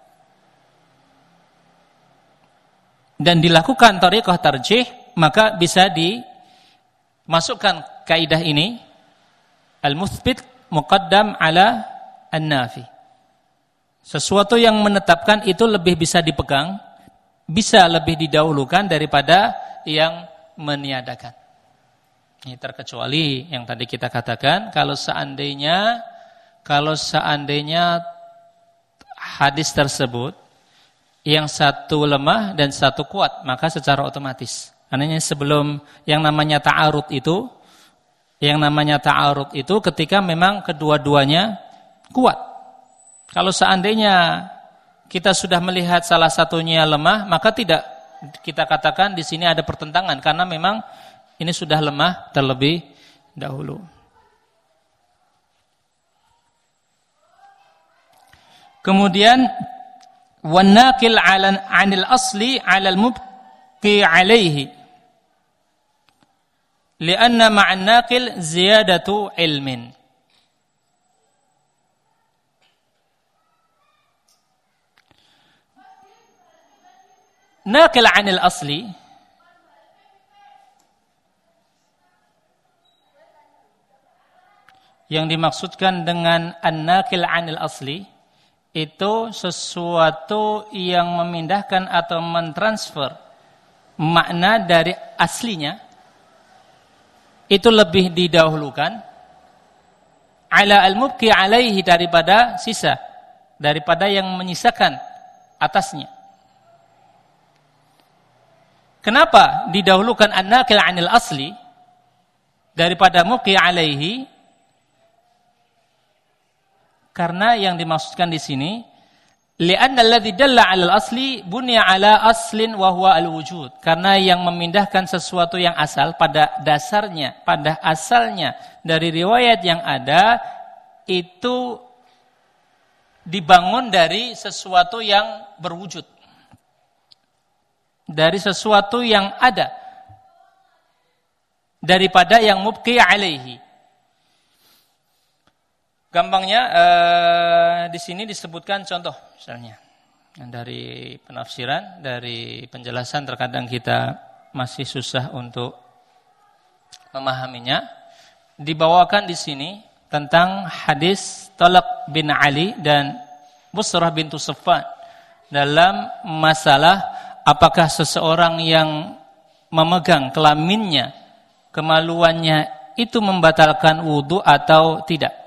dan dilakukan thariqah tarjih, maka bisa dimasukkan kaidah ini, al-mutsbit muqaddam ala an-nafi. Sesuatu yang menetapkan itu lebih bisa dipegang, bisa lebih didahulukan daripada yang meniadakan. Ini terkecuali yang tadi kita katakan, kalau seandainya hadis tersebut yang satu lemah dan satu kuat, maka secara otomatis. Karena sebelum yang namanya ta'arud itu ketika memang kedua-duanya kuat. Kalau seandainya kita sudah melihat salah satunya lemah, maka tidak kita katakan di sini ada pertentangan karena memang ini sudah lemah terlebih dahulu. Kemudian wanaqil 'anil asli 'alal mubqi 'alaihi. Lianna ma'an naqil ziyadatu ilmin. Naqil 'anil asli yang dimaksudkan dengan an-naqil 'anil asli itu sesuatu yang memindahkan atau mentransfer makna dari aslinya, itu lebih didahulukan ala al-mubqi 'alaihi daripada sisa, daripada yang menyisakan atasnya. Kenapa didahulukan an-naqil 'anil asli daripada mubqi 'alaihi? Karena yang dimaksudkan di sini, li'anna alladzi dalla 'alal asli bunya 'ala aslin wa huwa al-wujud. Karena yang memindahkan sesuatu yang asal pada dasarnya, pada asalnya dari riwayat yang ada itu dibangun dari sesuatu yang berwujud. Dari sesuatu yang ada daripada yang mubqi 'alaihi. Gampangnya di sini disebutkan contoh misalnya dari penafsiran, dari penjelasan terkadang kita masih susah untuk memahaminya. Dibawakan di sini tentang hadis Talaq bin Ali dan Busrah bintu Saffan dalam masalah apakah seseorang yang memegang kelaminnya, kemaluannya itu membatalkan wudu atau tidak.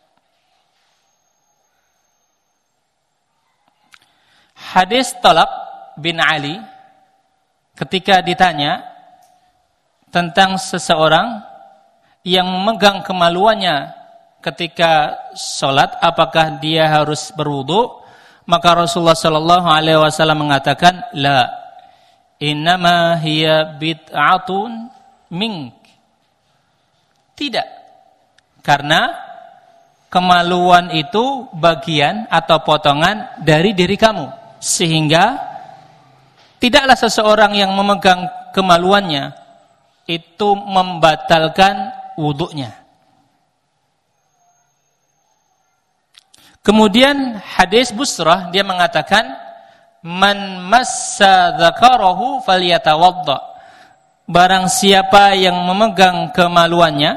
Hadis Talaq bin Ali ketika ditanya tentang seseorang yang memegang kemaluannya ketika sholat, apakah dia harus berwudu? Maka Rasulullah sallallahu alaihi wasallam mengatakan, la, innama hiya bid'atun mink. Tidak. Karena kemaluan itu bagian atau potongan dari diri kamu. Sehingga tidaklah seseorang yang memegang kemaluannya itu membatalkan wudunya. Kemudian hadis Busrah dia mengatakan man massa dzakarahu falyatawadda. Barang siapa yang memegang kemaluannya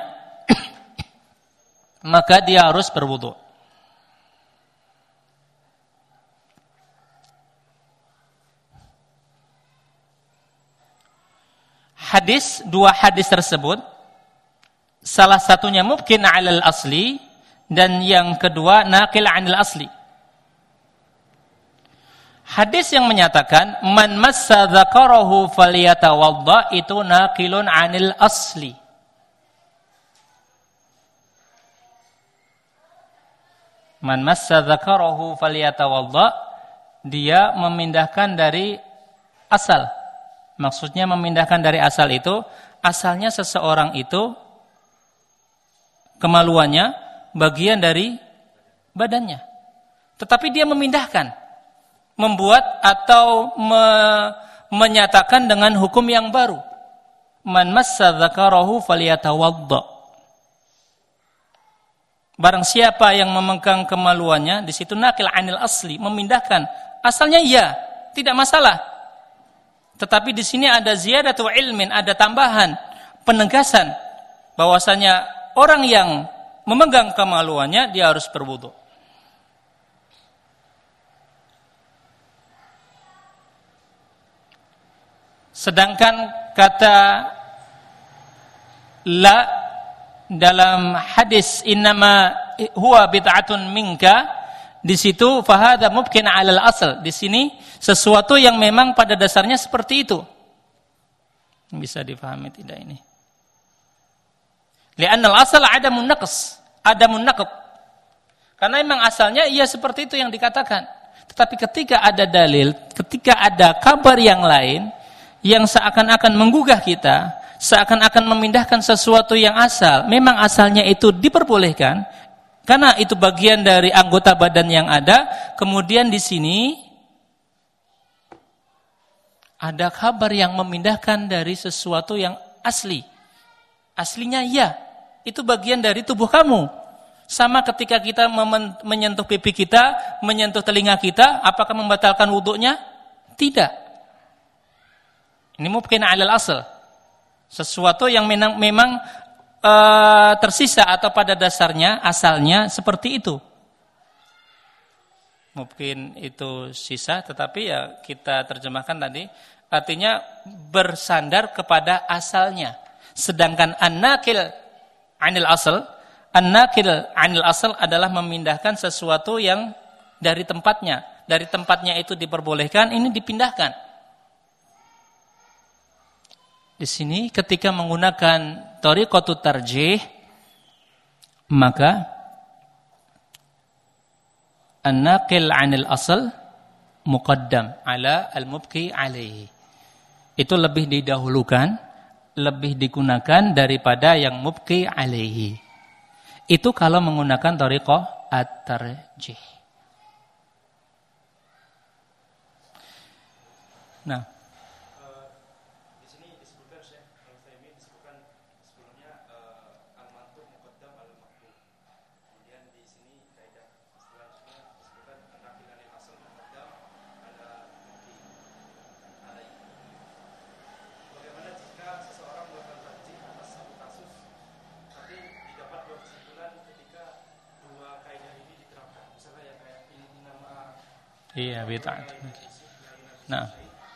maka dia harus berwudu. Dua hadis tersebut salah satunya mungkin 'alal asli dan yang kedua naqil 'anil asli. Hadis yang menyatakan man massa dzakarahu falyatawadda itu naqilun 'anil asli. Man massa dzakarahu falyatawadda dia memindahkan dari asal. Maksudnya memindahkan dari asal itu, asalnya seseorang itu kemaluannya bagian dari badannya. Tetapi dia memindahkan, membuat atau menyatakan dengan hukum yang baru. Man massa dzakarahu falyatawadda. Barang siapa yang memegang kemaluannya, di situ naqil 'anil asli, memindahkan. Asalnya iya, tidak masalah. Tetapi di sini ada ziyadatu ilmin, ada tambahan penegasan bahwasanya orang yang memegang kemaluannya dia harus berwudu. Sedangkan kata la dalam hadis innama huwa bid'atun minka, di situ fahada mubkin 'alal asl. Di sini sesuatu yang memang pada dasarnya seperti itu. Bisa difahami tidak ini? Li'anna al-asl adamun naqs, adamun naqd. Karena memang asalnya iya seperti itu yang dikatakan. Tetapi ketika ada dalil, ketika ada kabar yang lain yang seakan-akan menggugah kita, seakan-akan memindahkan sesuatu yang asal, memang asalnya itu diperbolehkan karena itu bagian dari anggota badan yang ada. Kemudian di sini ada kabar yang memindahkan dari sesuatu yang asli. Aslinya iya, itu bagian dari tubuh kamu. Sama ketika kita menyentuh pipi kita, menyentuh telinga kita, apakah membatalkan wudunya? Tidak. Ini mungkin 'alal asl. Sesuatu yang memang tersisa atau pada dasarnya, asalnya seperti itu. Mungkin itu sisa, tetapi ya kita terjemahkan tadi, artinya bersandar kepada asalnya. Sedangkan an-naqil 'anil asl, an-naqil 'anil asl adalah memindahkan sesuatu yang dari tempatnya. Dari tempatnya itu diperbolehkan, ini dipindahkan. Di sini ketika menggunakan thariqatut tarjih, maka an-naqil 'anil asl muqaddam ala al-mubqi 'alaihi. Itu lebih didahulukan, lebih digunakan daripada yang mubqi 'alaihi. Itu kalau menggunakan thariqah at-tarjih. Nah, di sini disebutkan Syekh Al-Utsaimin disebutkan sebelumnya al-mantuq muqaddam al-maqbul. Kemudian di sini kaidah selanjutnya disebutkan an-naqil 'anil asl muqaddam ala mubqi 'alaihi. Bagaimana jika seseorang melakukan tarjih atas satu kasus tapi didapat dua kesimpulan ketika dua kaidah ini diterapkan? Misalnya ya kayak ini nama iya bid'ah. Nah,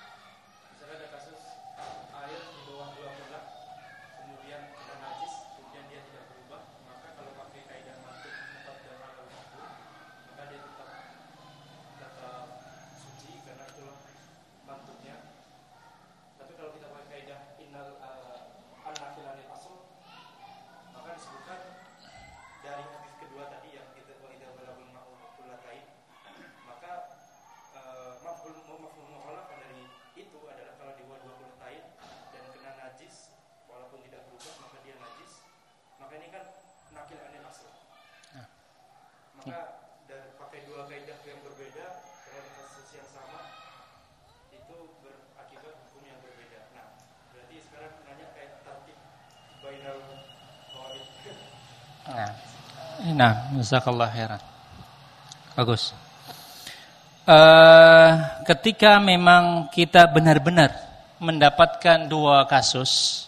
maka dari pakai dua kaidah yang berbeda dalam kasus yang sama itu berakibat hukum yang berbeda. Nah, berarti sekarang nanya kayak tartib bainal qawaid. Nah, jazakallahu khairan. Bagus. Ketika memang kita benar-benar mendapatkan dua kasus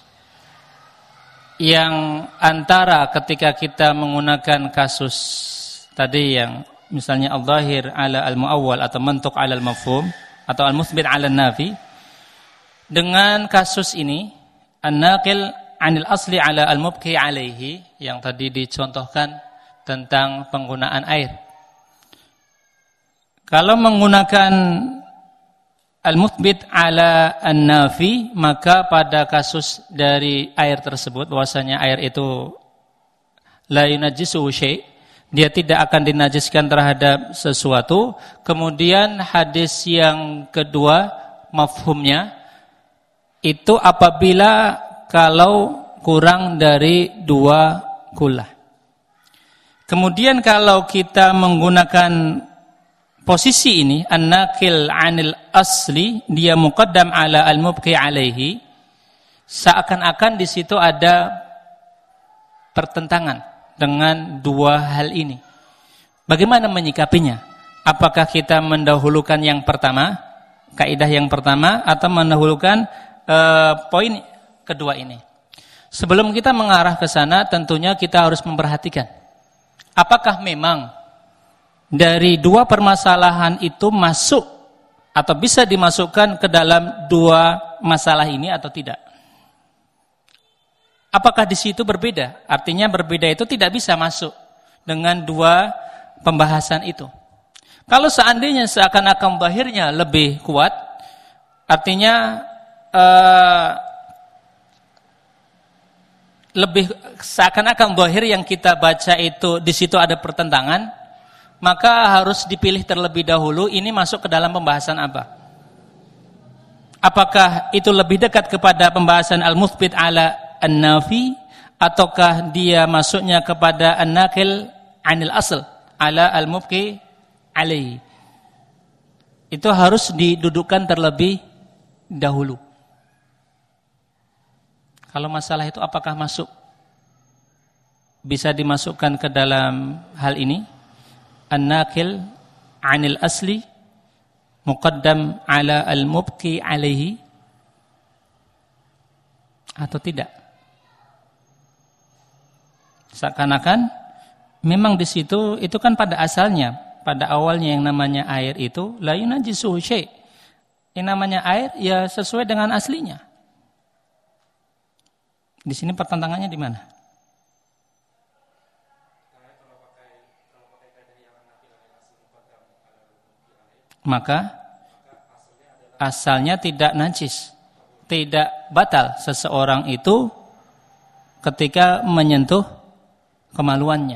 yang antara ketika kita menggunakan kasus tadi yang misalnya al-zahir ala al-muawwal atau mantuq ala al-mafhum atau al-muthbit ala al-nafi, dengan kasus ini an-naqil anil asli ala al-mubqi alaihi yang tadi dicontohkan tentang penggunaan air. Kalau menggunakan al-muthbit ala an-nafi, maka pada kasus dari air tersebut bahwasanya air itu la yunajjisu syai', dia tidak akan dinajiskan terhadap sesuatu. Kemudian hadis yang kedua mafhumnya itu apabila kalau kurang dari 2 kula. Kemudian kalau kita menggunakan posisi ini an-naqil 'anil asli, dia muqaddam 'ala al-mubqi 'alaihi, seakan-akan di situ ada pertentangan dengan dua hal ini. Bagaimana menyikapinya? Apakah kita mendahulukan yang pertama, kaidah yang pertama, atau mendahulukan poin kedua ini? Sebelum kita mengarah ke sana, tentunya kita harus memperhatikan apakah memang dari dua permasalahan itu masuk atau bisa dimasukkan ke dalam dua masalah ini atau tidak. Apakah di situ berbeda? Artinya berbeda itu tidak bisa masuk dengan dua pembahasan itu. Kalau seandainya seakan-akan zahirnya lebih kuat, artinya lebih seakan-akan zahir yang kita baca itu di situ ada pertentangan, maka harus dipilih terlebih dahulu ini masuk ke dalam pembahasan apa. Apakah itu lebih dekat kepada pembahasan al-muthbit ala an-nafi, ataukah dia masuknya kepada an-naqil 'anil asl ala al-mubqi alaihi. Itu harus didudukkan terlebih dahulu. Kalau masalah itu apakah masuk, bisa dimasukkan ke dalam hal ini, an-naqil 'anil asli muqaddam 'ala al-mubqi 'alaihi, atau tidak? Seakan-akan memang di situ itu kan pada asalnya, pada awalnya yang namanya air itu la yunajjisu syai'. Yang namanya air ya sesuai dengan aslinya. Di sini pertentangannya di mana? Maka asalnya tidak najis, tidak batal seseorang itu ketika menyentuh kemaluannya.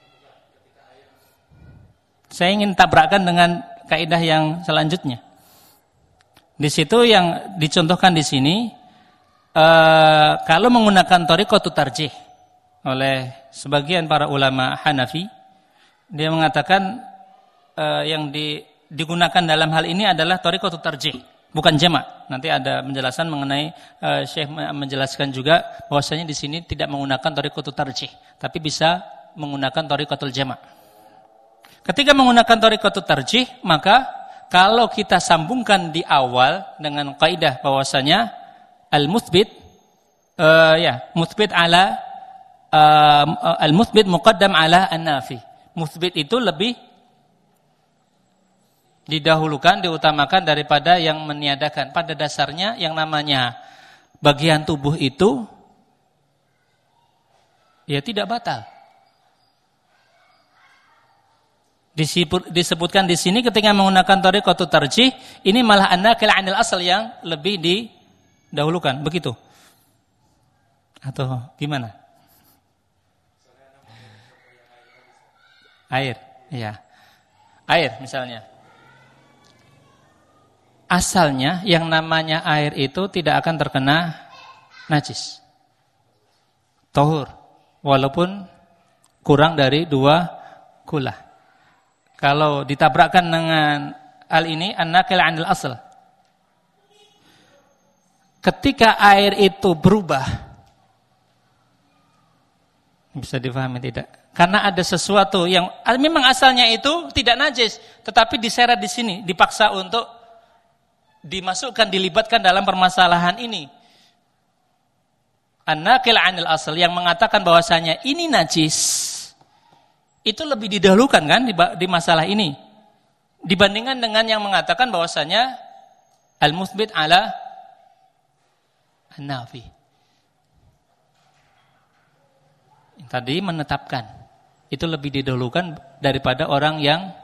Saya ingin tabrakkan dengan kaidah yang selanjutnya. Di situ yang dicontohkan di sini, kalau menggunakan thariqatut tarjih oleh sebagian para ulama Hanafi, dia mengatakan yang digunakan dalam hal ini adalah thariqatut tarjih, bukan jamak. Nanti ada penjelasan mengenai Syekh menjelaskan juga bahwasanya di sini tidak menggunakan thariqatut tarjih, tapi bisa menggunakan thariqatul jamak. Ketika menggunakan thariqatut tarjih, maka kalau kita sambungkan di awal dengan kaidah bahwasanya al-muthbit muthbit ala al-muthbit muqaddam ala an-nafi. Muthbit itu lebih didahulukan, diutamakan daripada yang meniadakan. Pada dasarnya yang namanya bagian tubuh itu ya tidak batal. Disebutkan di sini ketika menggunakan thariqatut tarjih, ini malah an-naqil 'anil asal yang lebih didahulukan, begitu? Atau gimana? Air, ya. Air misalnya. Asalnya yang namanya air itu tidak akan terkena najis. Tahur, walaupun kurang dari 2 kula. Kalau ditabrakkan dengan hal ini an-naqil 'anil asl. Ketika air itu berubah, bisa difahami tidak? Karena ada sesuatu yang memang asalnya itu tidak najis, tetapi diseret di sini, dipaksa untuk dimasukkan, dilibatkan dalam permasalahan ini. An-naqil 'anil asal, yang mengatakan bahwasanya ini najis, itu lebih didahulukan kan di masalah ini dibandingkan dengan yang mengatakan bahwasanya al-mutsbit 'ala an-nafi. Tadi menetapkan itu lebih didahulukan daripada orang yang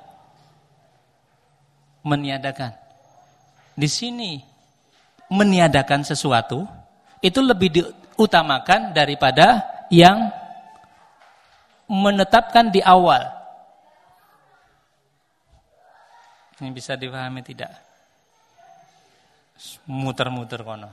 meniadakan. Di sini meniadakan sesuatu itu lebih diutamakan daripada yang menetapkan di awal. Ini bisa dipahami tidak? Muter-muter kono.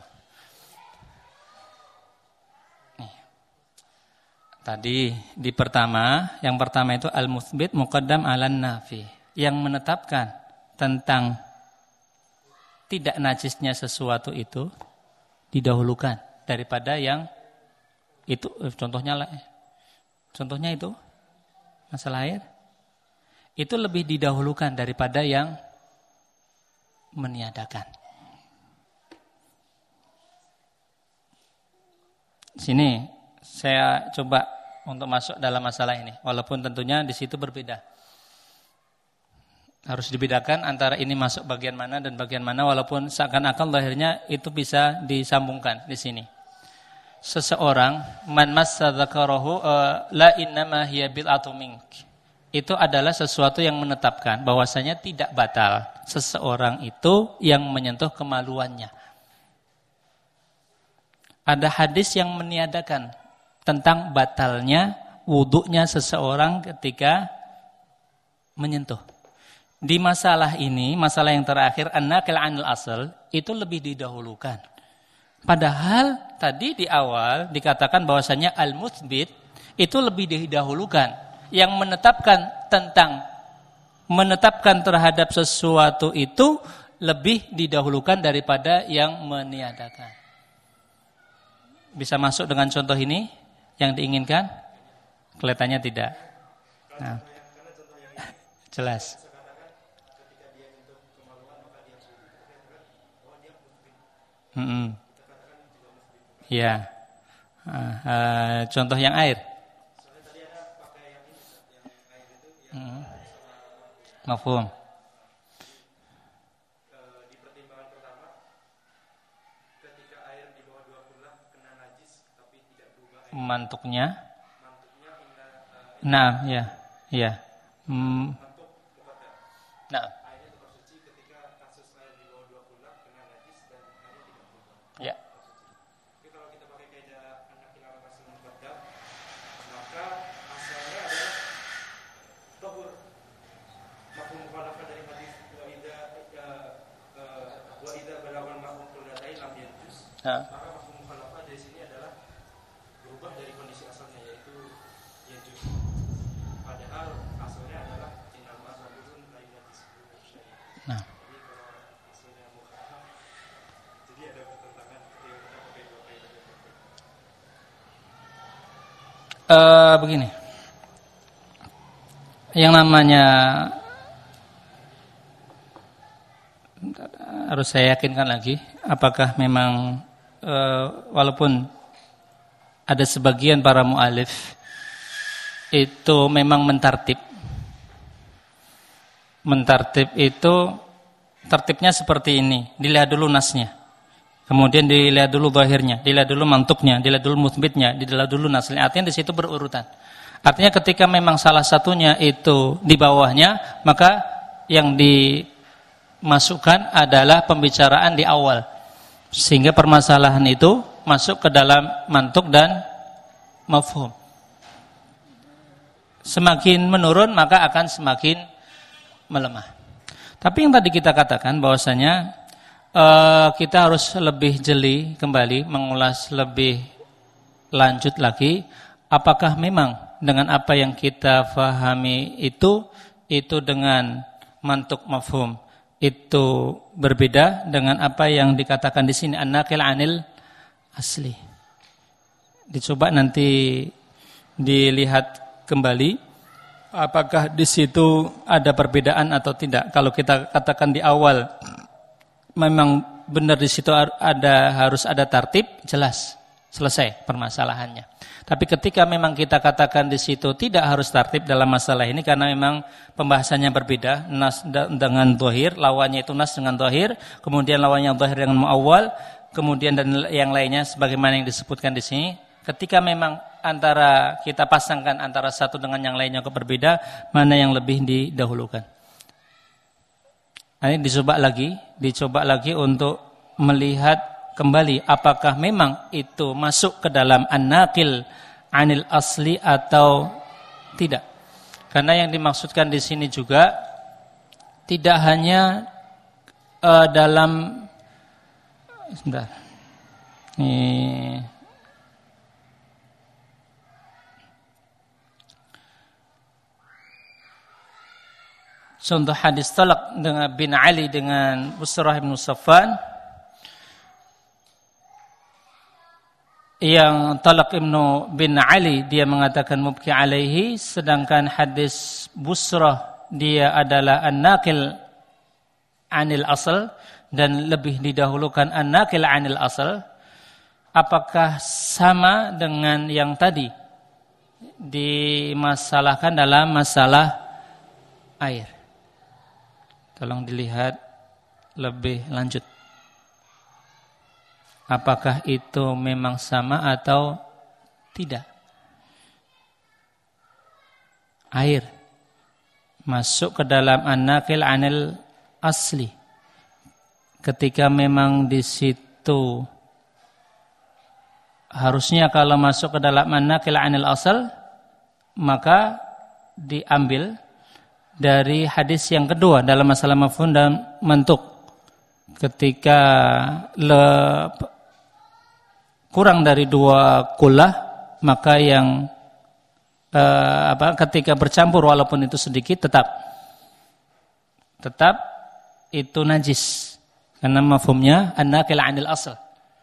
Tadi di yang pertama itu al-mutsbit muqaddam 'alan nafi, yang menetapkan tentang tidak najisnya sesuatu itu didahulukan daripada yang itu. Contohnya itu masalah air. Itu lebih didahulukan daripada yang meniadakan. Sini saya coba untuk masuk dalam masalah ini, walaupun tentunya di situ berbeda. Harus dibedakan antara ini masuk bagian mana dan bagian mana, walaupun seakan-akan lahirnya itu bisa disambungkan di sini. Seseorang man massa dzakarahu la innama hiya bid'atu mink. Itu adalah sesuatu yang menetapkan bahwasanya tidak batal seseorang itu yang menyentuh kemaluannya. Ada hadis yang meniadakan tentang batalnya wuduknya seseorang ketika menyentuh. Di masalah ini, masalah yang terakhir, an-naqil 'anil asal, itu lebih didahulukan. Padahal tadi di awal dikatakan bahwasanya al-mutsbit itu lebih didahulukan. Yang menetapkan terhadap sesuatu itu lebih didahulukan daripada yang meniadakan. Bisa masuk dengan contoh ini? Yang diinginkan? Kelihatannya tidak. Nah, jelas. Ya. Contoh yang air. Mafhum. Di pertimbangan pertama, ketika air di bawah 20 kena najis tapi tidak berubah air. Mantuknya nah, ya. Mantuk muqaddam. Nah. Airnya tetap suci ketika kasus air di bawah 20 kena najis dan airnya tidak berubah. Ya. Tapi kalau kita pakai kaidah an-naqil 'ala al-asl muqaddam, maka asalnya adalah tahur. Mafhum mukhalafah dari hadis wa idza balaghal ma'hum qullatayn lam yanjus. Maka mafhum mukhalafah dari sini adalah berubah dari kondisi asalnya, yaitu yanjus. Padahal asalnya adalah innal ma'a tahurun la yanjus. Nah. Jadi kalau asalnya mukhalafah, jadi ada pertentangan ketika kita pakai dua kaidah. Begini. Yang namanya harus saya yakinkan lagi, apakah memang walaupun ada sebagian para mu'alif itu memang mentartib itu tertibnya seperti ini, dilihat dulu nasnya, kemudian dilihat dulu zahirnya, dilihat dulu mantuknya, dilihat dulu mutsbitnya, dilihat dulu nasnya. Artinya di situ berurutan. Artinya ketika memang salah satunya itu di bawahnya, maka yang dimasukkan adalah pembicaraan di awal, sehingga permasalahan itu masuk ke dalam mantuk dan mafhum. Semakin menurun maka akan semakin melemah. Tapi yang tadi kita katakan bahwasanya kita harus lebih jeli kembali, mengulas lebih lanjut lagi, apakah memang dengan apa yang kita fahami itu dengan mantuk mafhum itu berbeda dengan apa yang dikatakan di sini an-naqil 'anil asli. Dicoba nanti dilihat kembali apakah di situ ada perbedaan atau tidak. Kalau kita katakan di awal memang benar di situ harus ada tartib, jelas selesai permasalahannya. Tapi ketika memang kita katakan di situ tidak harus tartib dalam masalah ini karena memang pembahasannya berbeda, nas dengan dhahir, lawannya itu nas dengan dhahir, kemudian lawannya dhahir dengan muawwal, kemudian dan yang lainnya sebagaimana yang disebutkan di sini. Ketika memang antara kita pasangkan antara satu dengan yang lainnya berbeda, mana yang lebih didahulukan. Ini dicoba lagi untuk melihat kembali apakah memang itu masuk ke dalam an-naqil 'anil asli atau tidak. Karena yang dimaksudkan di sini juga tidak hanya dalam sebentar. Contoh hadis talaq dengan bin Ali dengan Busrah bin Safwan, yang talaq ibnu bin Ali dia mengatakan mubki alaihi, sedangkan hadis Busrah dia adalah an-naqil 'anil asal dan lebih didahulukan an-naqil 'anil asal. Apakah sama dengan yang tadi dimasalahkan dalam masalah air? Tolong dilihat lebih lanjut. Apakah itu memang sama atau tidak? Air masuk ke dalam an-naqil 'anil asli. Ketika memang di situ harusnya kalau masuk ke dalam an-naqil 'anil asal, maka diambil dari hadis yang kedua dalam masalah mafhum dan mantuk. Ketika kurang dari 2 kullah, maka yang ketika bercampur walaupun itu sedikit tetap itu najis karena mafhumnya an-naqil 'anil asal.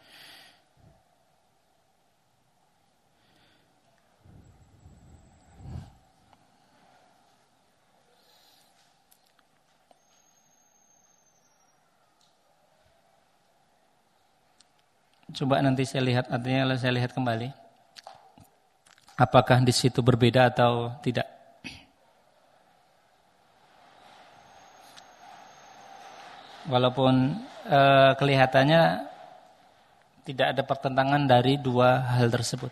Coba nanti saya lihat, artinya saya lihat kembali apakah di situ berbeda atau tidak. Walaupun kelihatannya tidak ada pertentangan dari 2 hal tersebut.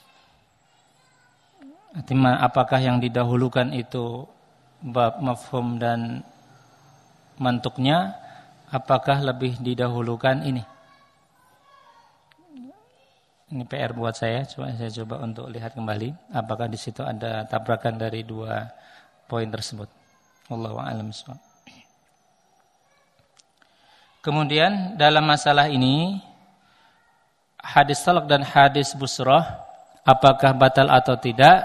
Artinya apakah yang didahulukan itu bab mafhum dan mantuknya, apakah lebih didahulukan ini? Ini PR buat saya coba untuk lihat kembali apakah di situ ada tabrakan dari 2 poin tersebut. Wallahu a'lam bishawab. Kemudian dalam masalah ini hadis talaq dan hadis busrah apakah batal atau tidak?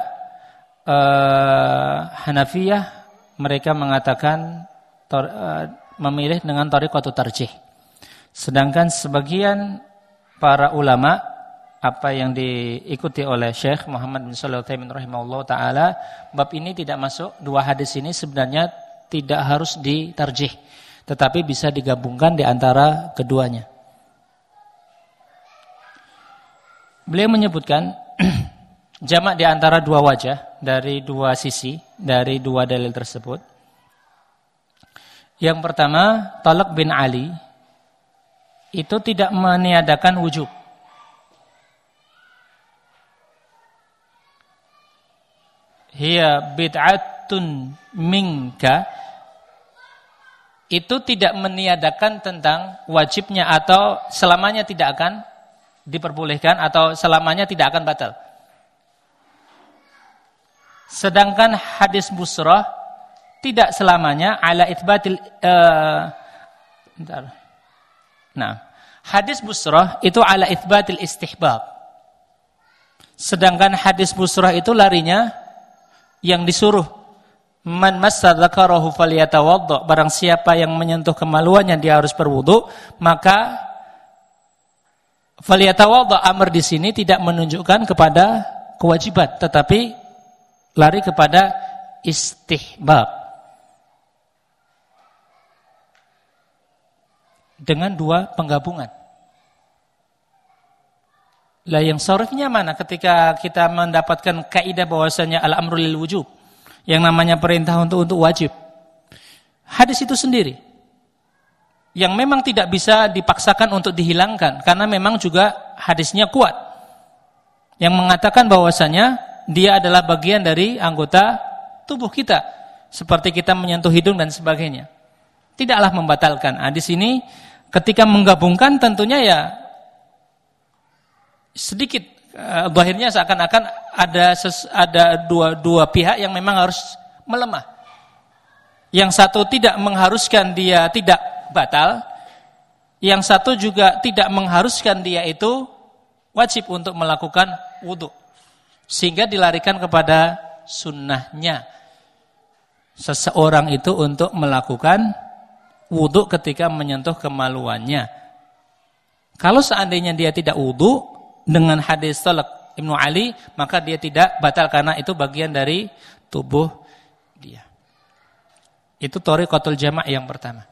Hanafiyah mereka mengatakan memilih dengan thariqatu tarjih. Sedangkan sebagian para ulama apa yang diikuti oleh Syekh Muhammad bin Shalih Al-Utsaimin rahimahullah taala, bab ini tidak masuk, 2 hadis ini sebenarnya tidak harus ditarjih, tetapi bisa digabungkan di antara keduanya. Beliau menyebutkan jamak di antara 2 wajah dari 2 sisi dari 2 dalil tersebut. Yang pertama, talaq bin Ali itu tidak meniadakan wujub. Hiya bid'atun minka, itu tidak meniadakan tentang wajibnya atau selamanya tidak akan diperbolehkan atau selamanya tidak akan batal. Sedangkan hadis busrah tidak selamanya ala itsbatil hadis busrah itu ala itsbatil istihbab. Sedangkan hadis busrah itu larinya yang disuruh, man massa dzakarahu falyatawadda, barang siapa yang menyentuh kemaluannya dia harus berwudu, maka falyatawadda, amr di sini tidak menunjukkan kepada kewajiban, tetapi lari kepada istihbab dengan dua penggabungan. Lah yang sharifnya mana ketika kita mendapatkan kaidah bahwasanya al-amru lil wujub, yang namanya perintah untuk wajib. Hadis itu sendiri yang memang tidak bisa dipaksakan untuk dihilangkan karena memang juga hadisnya kuat yang mengatakan bahwasanya dia adalah bagian dari anggota tubuh kita seperti kita menyentuh hidung dan sebagainya. Tidaklah membatalkan. Di sini ketika menggabungkan tentunya ya sedikit zahirnya seakan-akan ada dua pihak yang memang harus melemah. Yang satu tidak mengharuskan dia tidak batal, yang satu juga tidak mengharuskan dia itu wajib untuk melakukan wudu. Sehingga dilarikan kepada sunnahnya seseorang itu untuk melakukan wudu ketika menyentuh kemaluannya. Kalau seandainya dia tidak wudu dengan hadis Talq Ibnu Ali, maka dia tidak batal karena itu bagian dari tubuh dia. Itu thariqatul jama' yang pertama.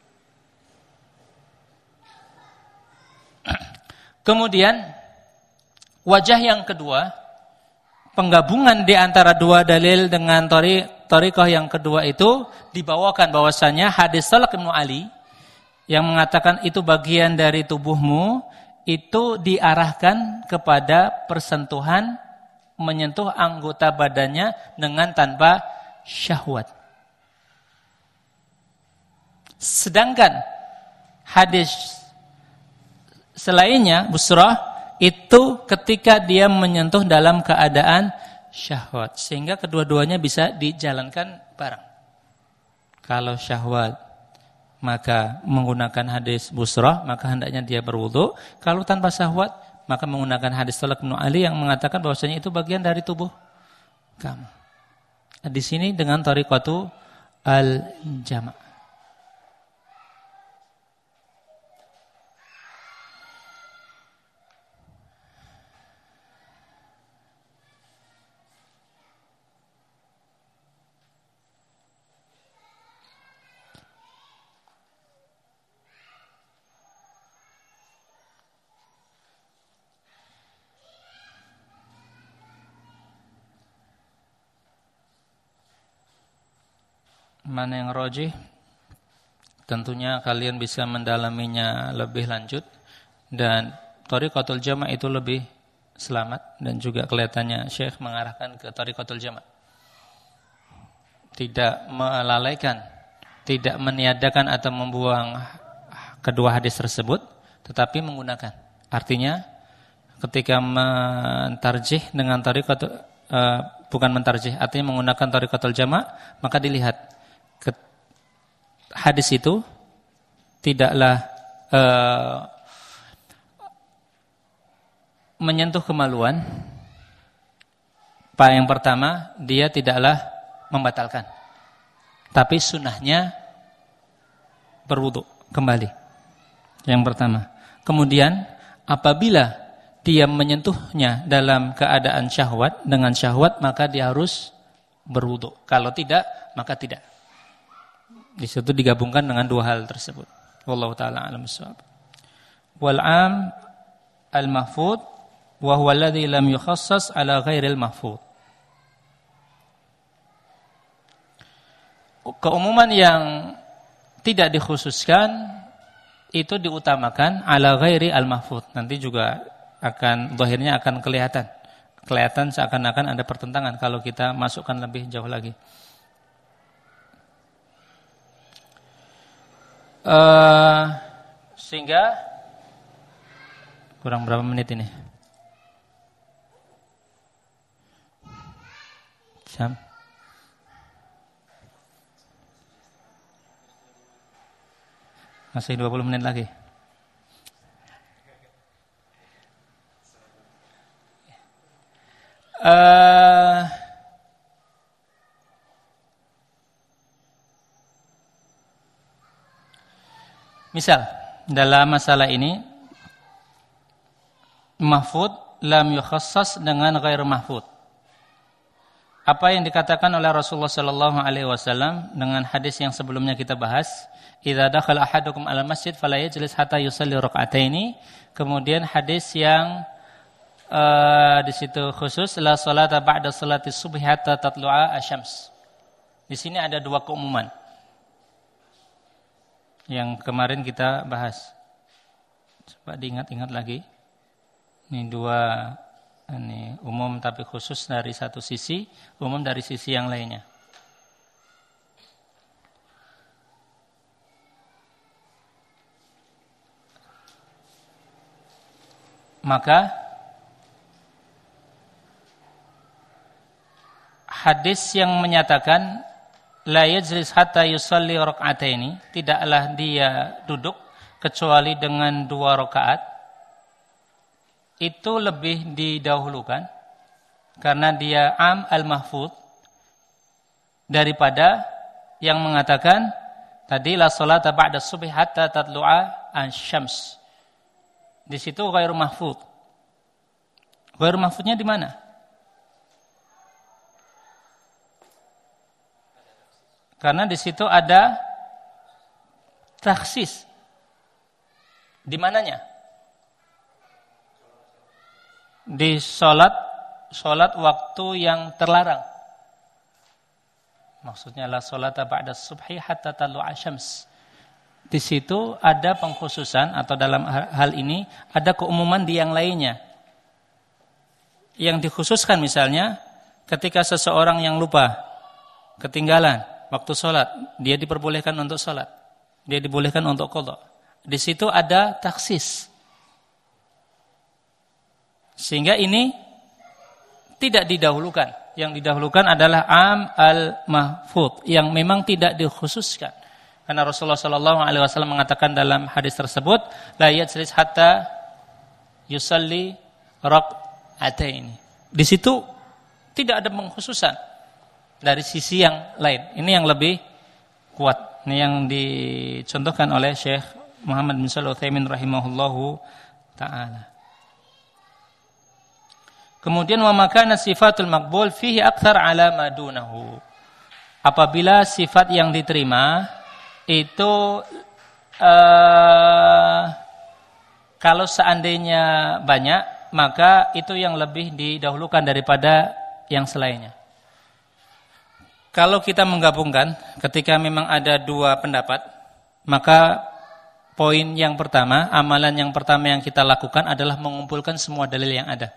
Kemudian wajah yang kedua, penggabungan di antara dua dalil dengan thariqah yang kedua itu dibawakan bahwasanya hadis Talq Ibnu Ali yang mengatakan itu bagian dari tubuhmu itu diarahkan kepada persentuhan menyentuh anggota badannya dengan tanpa syahwat. Sedangkan hadis selainnya busrah itu ketika dia menyentuh dalam keadaan syahwat, sehingga kedua-duanya bisa dijalankan bareng. Kalau syahwat maka menggunakan hadis busrah, maka hendaknya dia berwudu. Kalau tanpa syahwat, maka menggunakan hadis Talq Ibnu Ali yang mengatakan bahwasanya itu bagian dari tubuh kamu. Di sini dengan thariqatu al-jama'. Mana yang rajih? Tentunya kalian bisa mendalaminya lebih lanjut, dan thariqatul jama' itu lebih selamat, dan juga kelihatannya Syekh mengarahkan ke thariqatul jama'. Tidak melalaikan, tidak meniadakan atau membuang kedua hadis tersebut, tetapi menggunakan. Artinya ketika mentarjih dengan thariqatul bukan mentarjih, artinya menggunakan thariqatul jama', maka dilihat hadis itu tidaklah menyentuh kemaluan. Yang pertama, dia tidaklah membatalkan, tapi sunnahnya berwudu kembali. Yang pertama. Kemudian apabila dia menyentuhnya dalam keadaan syahwat, dengan syahwat, maka dia harus berwudu. Kalau tidak, maka tidak. Di situ digabungkan dengan dua hal tersebut. Wallahu taala a'lam bissawab. Wal 'am al-mahfuz wa huwa alladhi lam yukhassas ala ghairil mahfuz. Keumuman yang tidak dikhususkan itu diutamakan ala ghairi al-mahfuz. Nanti juga akan zahirnya akan kelihatan seakan-akan ada pertentangan kalau kita masukkan lebih jauh lagi. Sehingga kurang berapa menit ini? Jam. Masih 20 menit lagi. Misal dalam masalah ini mahfud lam yukhassas dengan ghair mahfud. apa yang dikatakan oleh Rasulullah sallallahu alaihi wasallam dengan hadis yang sebelumnya kita bahas, idza dakhala ahadukum al masjid fala yajlis hatta yusalli rak'ataini. Kemudian hadis yang di situ khusus la salata ba'da salati subhi hatta tatlu'a asy-syams. Di sini ada dua keumuman yang kemarin kita bahas. Coba diingat-ingat lagi. Ini dua ini umum tapi khusus dari satu sisi, umum dari sisi yang lainnya. Maka hadis yang menyatakan la yajlis hatta yusalli rak'ataini, tidaklah dia duduk kecuali dengan 2 rakaat, itu lebih didahulukan karena dia am al-mahfudz daripada yang mengatakan tadi la salata ba'da subhi hatta tatlu'a asy-syams. Di situ ghairu mahfudz. Ghairu mahfudznya di mana? Karena di situ ada takhsis. Di mananya? Di salat waktu yang terlarang. Maksudnya la salata ba'da subhi hatta tatlu'a syams. Di situ ada pengkhususan atau dalam hal ini ada keumuman di yang lainnya. Yang dikhususkan misalnya ketika seseorang yang lupa ketinggalan waktu salat, dia diperbolehkan untuk salat. Dia dibolehkan untuk qadha. Di situ ada takhsis. Sehingga ini tidak didahulukan. Yang didahulukan adalah am al-mahfudz yang memang tidak dikhususkan. Karena Rasulullah sallallahu alaihi wasallam mengatakan dalam hadis tersebut, la yajlis hatta yusalli rak'ataini. Di situ tidak ada pengkhususan dari sisi yang lain. Ini yang lebih kuat. Ini yang dicontohkan oleh Syekh Muhammad bin Shalih Al-Utsaimin rahimahullahu taala. Kemudian wa makana sifatul maqbul fihi akthar ala madunahu. Apabila sifat yang diterima itu kalau seandainya banyak, maka itu yang lebih didahulukan daripada yang selainnya. Kalau kita menggabungkan ketika memang ada 2 pendapat, maka poin yang pertama, amalan yang pertama yang kita lakukan adalah mengumpulkan semua dalil yang ada.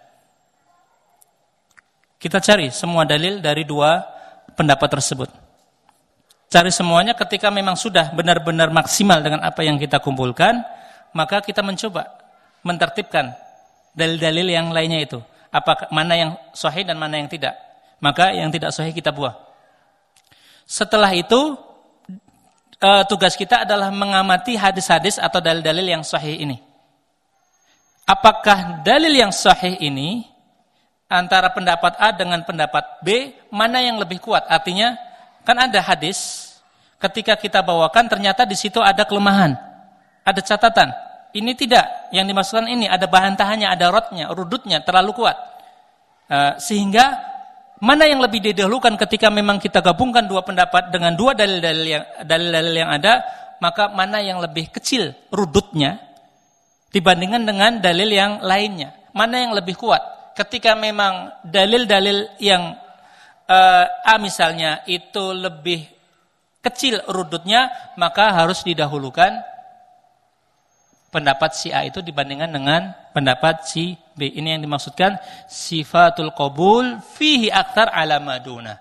Kita cari semua dalil dari 2 pendapat tersebut. Cari semuanya, ketika memang sudah benar-benar maksimal dengan apa yang kita kumpulkan, maka kita mencoba mentertibkan dalil-dalil yang lainnya itu. Mana yang sahih dan mana yang tidak. Maka yang tidak sahih kita buang. Setelah itu, tugas kita adalah mengamati hadis-hadis atau dalil-dalil yang sahih ini. Apakah dalil yang sahih ini antara pendapat A dengan pendapat B, mana yang lebih kuat? Artinya, kan ada hadis ketika kita bawakan ternyata di situ ada kelemahan, ada catatan. Ini tidak, yang dimaksudkan ini ada bahan tahannya, ada rudutnya terlalu kuat. Sehingga mana yang lebih didahulukan ketika memang kita gabungkan 2 pendapat dengan 2 dalil-dalil yang ada, maka mana yang lebih kecil rudutnya dibandingkan dengan dalil yang lainnya? Mana yang lebih kuat? Ketika memang dalil-dalil yang A misalnya itu lebih kecil rudutnya, maka harus didahulukan pendapat si A itu dibandingkan dengan pendapat si B. Ini yang dimaksudkan sifatul qabul fihi akthar ala maduna.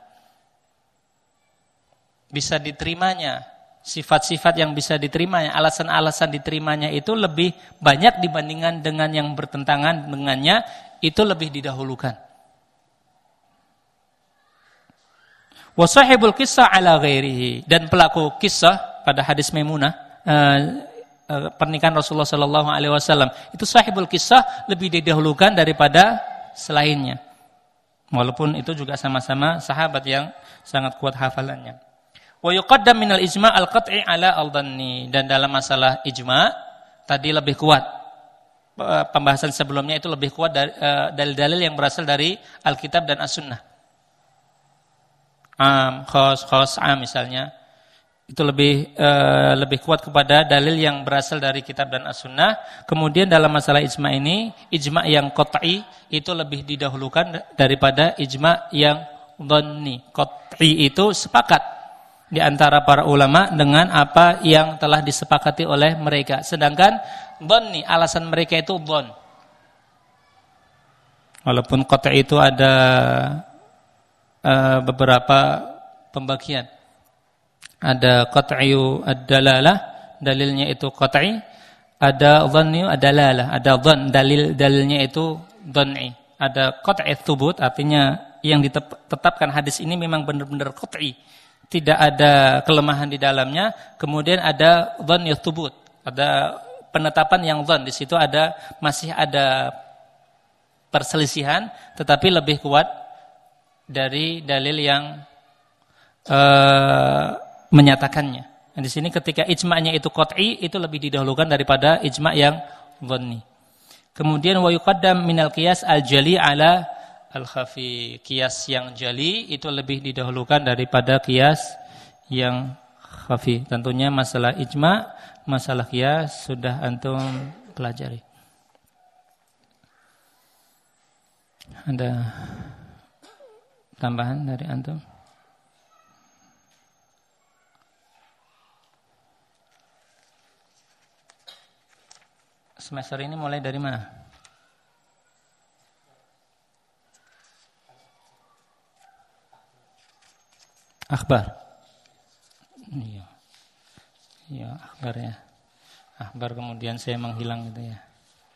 Bisa diterimanya, sifat-sifat yang bisa diterimanya, alasan-alasan diterimanya itu lebih banyak dibandingkan dengan yang bertentangan dengannya, itu lebih didahulukan. Wa sahibul qissah ala ghairihi, dan pelaku kisah pada hadis Maimunah pernikahan Rasulullah sallallahu alaihi wasallam, itu sahibul qissah lebih didahulukan daripada selainnya. Walaupun itu juga sama-sama sahabat yang sangat kuat hafalannya. Wa yuqaddam minal ijma' al-qat'i ala al-dhanni, dan dalam masalah ijma' tadi lebih kuat. Pembahasan sebelumnya itu lebih kuat dari dalil-dalil yang berasal dari Alkitab dan As-Sunnah. am, khos am misalnya. Itu lebih kuat kepada dalil yang berasal dari kitab dan as-sunnah. Kemudian dalam masalah ijma ini, ijma yang qat'i itu lebih didahulukan daripada ijma yang dhanni. Qat'i itu sepakat di antara para ulama dengan apa yang telah disepakati oleh mereka. Sedangkan dhanni, alasan mereka itu dhann. Walaupun qat'i itu ada beberapa pembagian. Ada qat'iyu ad-dalalah, dalilnya itu qat'i. Ada dhanniyu ad-dalalah, ada dhann, dalilnya itu dhan'i. Ada qat'i tsubut, artinya yang ditetapkan hadis ini memang benar-benar qat'i. Tidak ada kelemahan di dalamnya. Kemudian ada dhanniyu tsubut, ada penetapan yang dhann. Di situ masih ada perselisihan, tetapi lebih kuat dari dalil yang menyatakannya. Nah, di sini ketika ijma'nya itu qat'i, itu lebih didahulukan daripada ijma' yang dhanni. Kemudian wa yuqaddam minal qiyas al-jali ala al-khafi. Qiyas yang jali itu lebih didahulukan daripada qiyas yang khafi. Tentunya masalah ijma', masalah qiyas sudah antum pelajari. Ada tambahan dari antum? Semester ini mulai dari mana? Akhbar. Iya. Iya, akhbar ya. Akhbar kemudian saya menghilang gitu ya.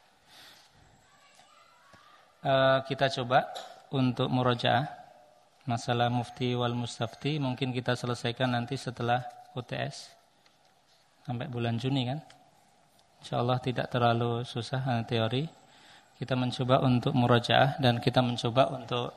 Kita coba untuk murojaah masalah mufti wal mustafti mungkin kita selesaikan nanti setelah UTS sampai bulan Juni kan. Insyaallah tidak terlalu susah teori. Kita mencoba untuk murojaah dan kita mencoba untuk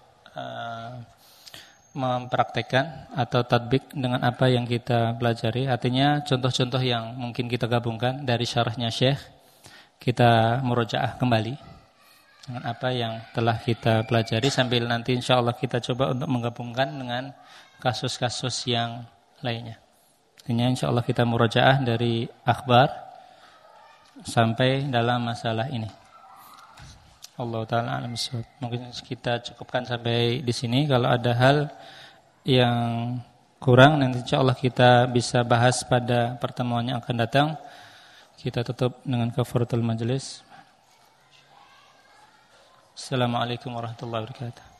mempraktekkan atau tatbik dengan apa yang kita pelajari. Artinya contoh-contoh yang mungkin kita gabungkan dari syarahnya Syekh, kita murojaah kembali dengan apa yang telah kita pelajari sambil nanti insyaallah kita coba untuk menggabungkan dengan kasus-kasus yang lainnya. Artinya insyaallah kita murojaah dari akhbar sampai dalam masalah ini. Allah taala alam bisawab. Mungkin kita cukupkan sampai di sini. Kalau ada hal yang kurang nanti insyaallah kita bisa bahas pada pertemuan yang akan datang. Kita tutup dengan kafaratul majelis. Assalamualaikum warahmatullahi wabarakatuh.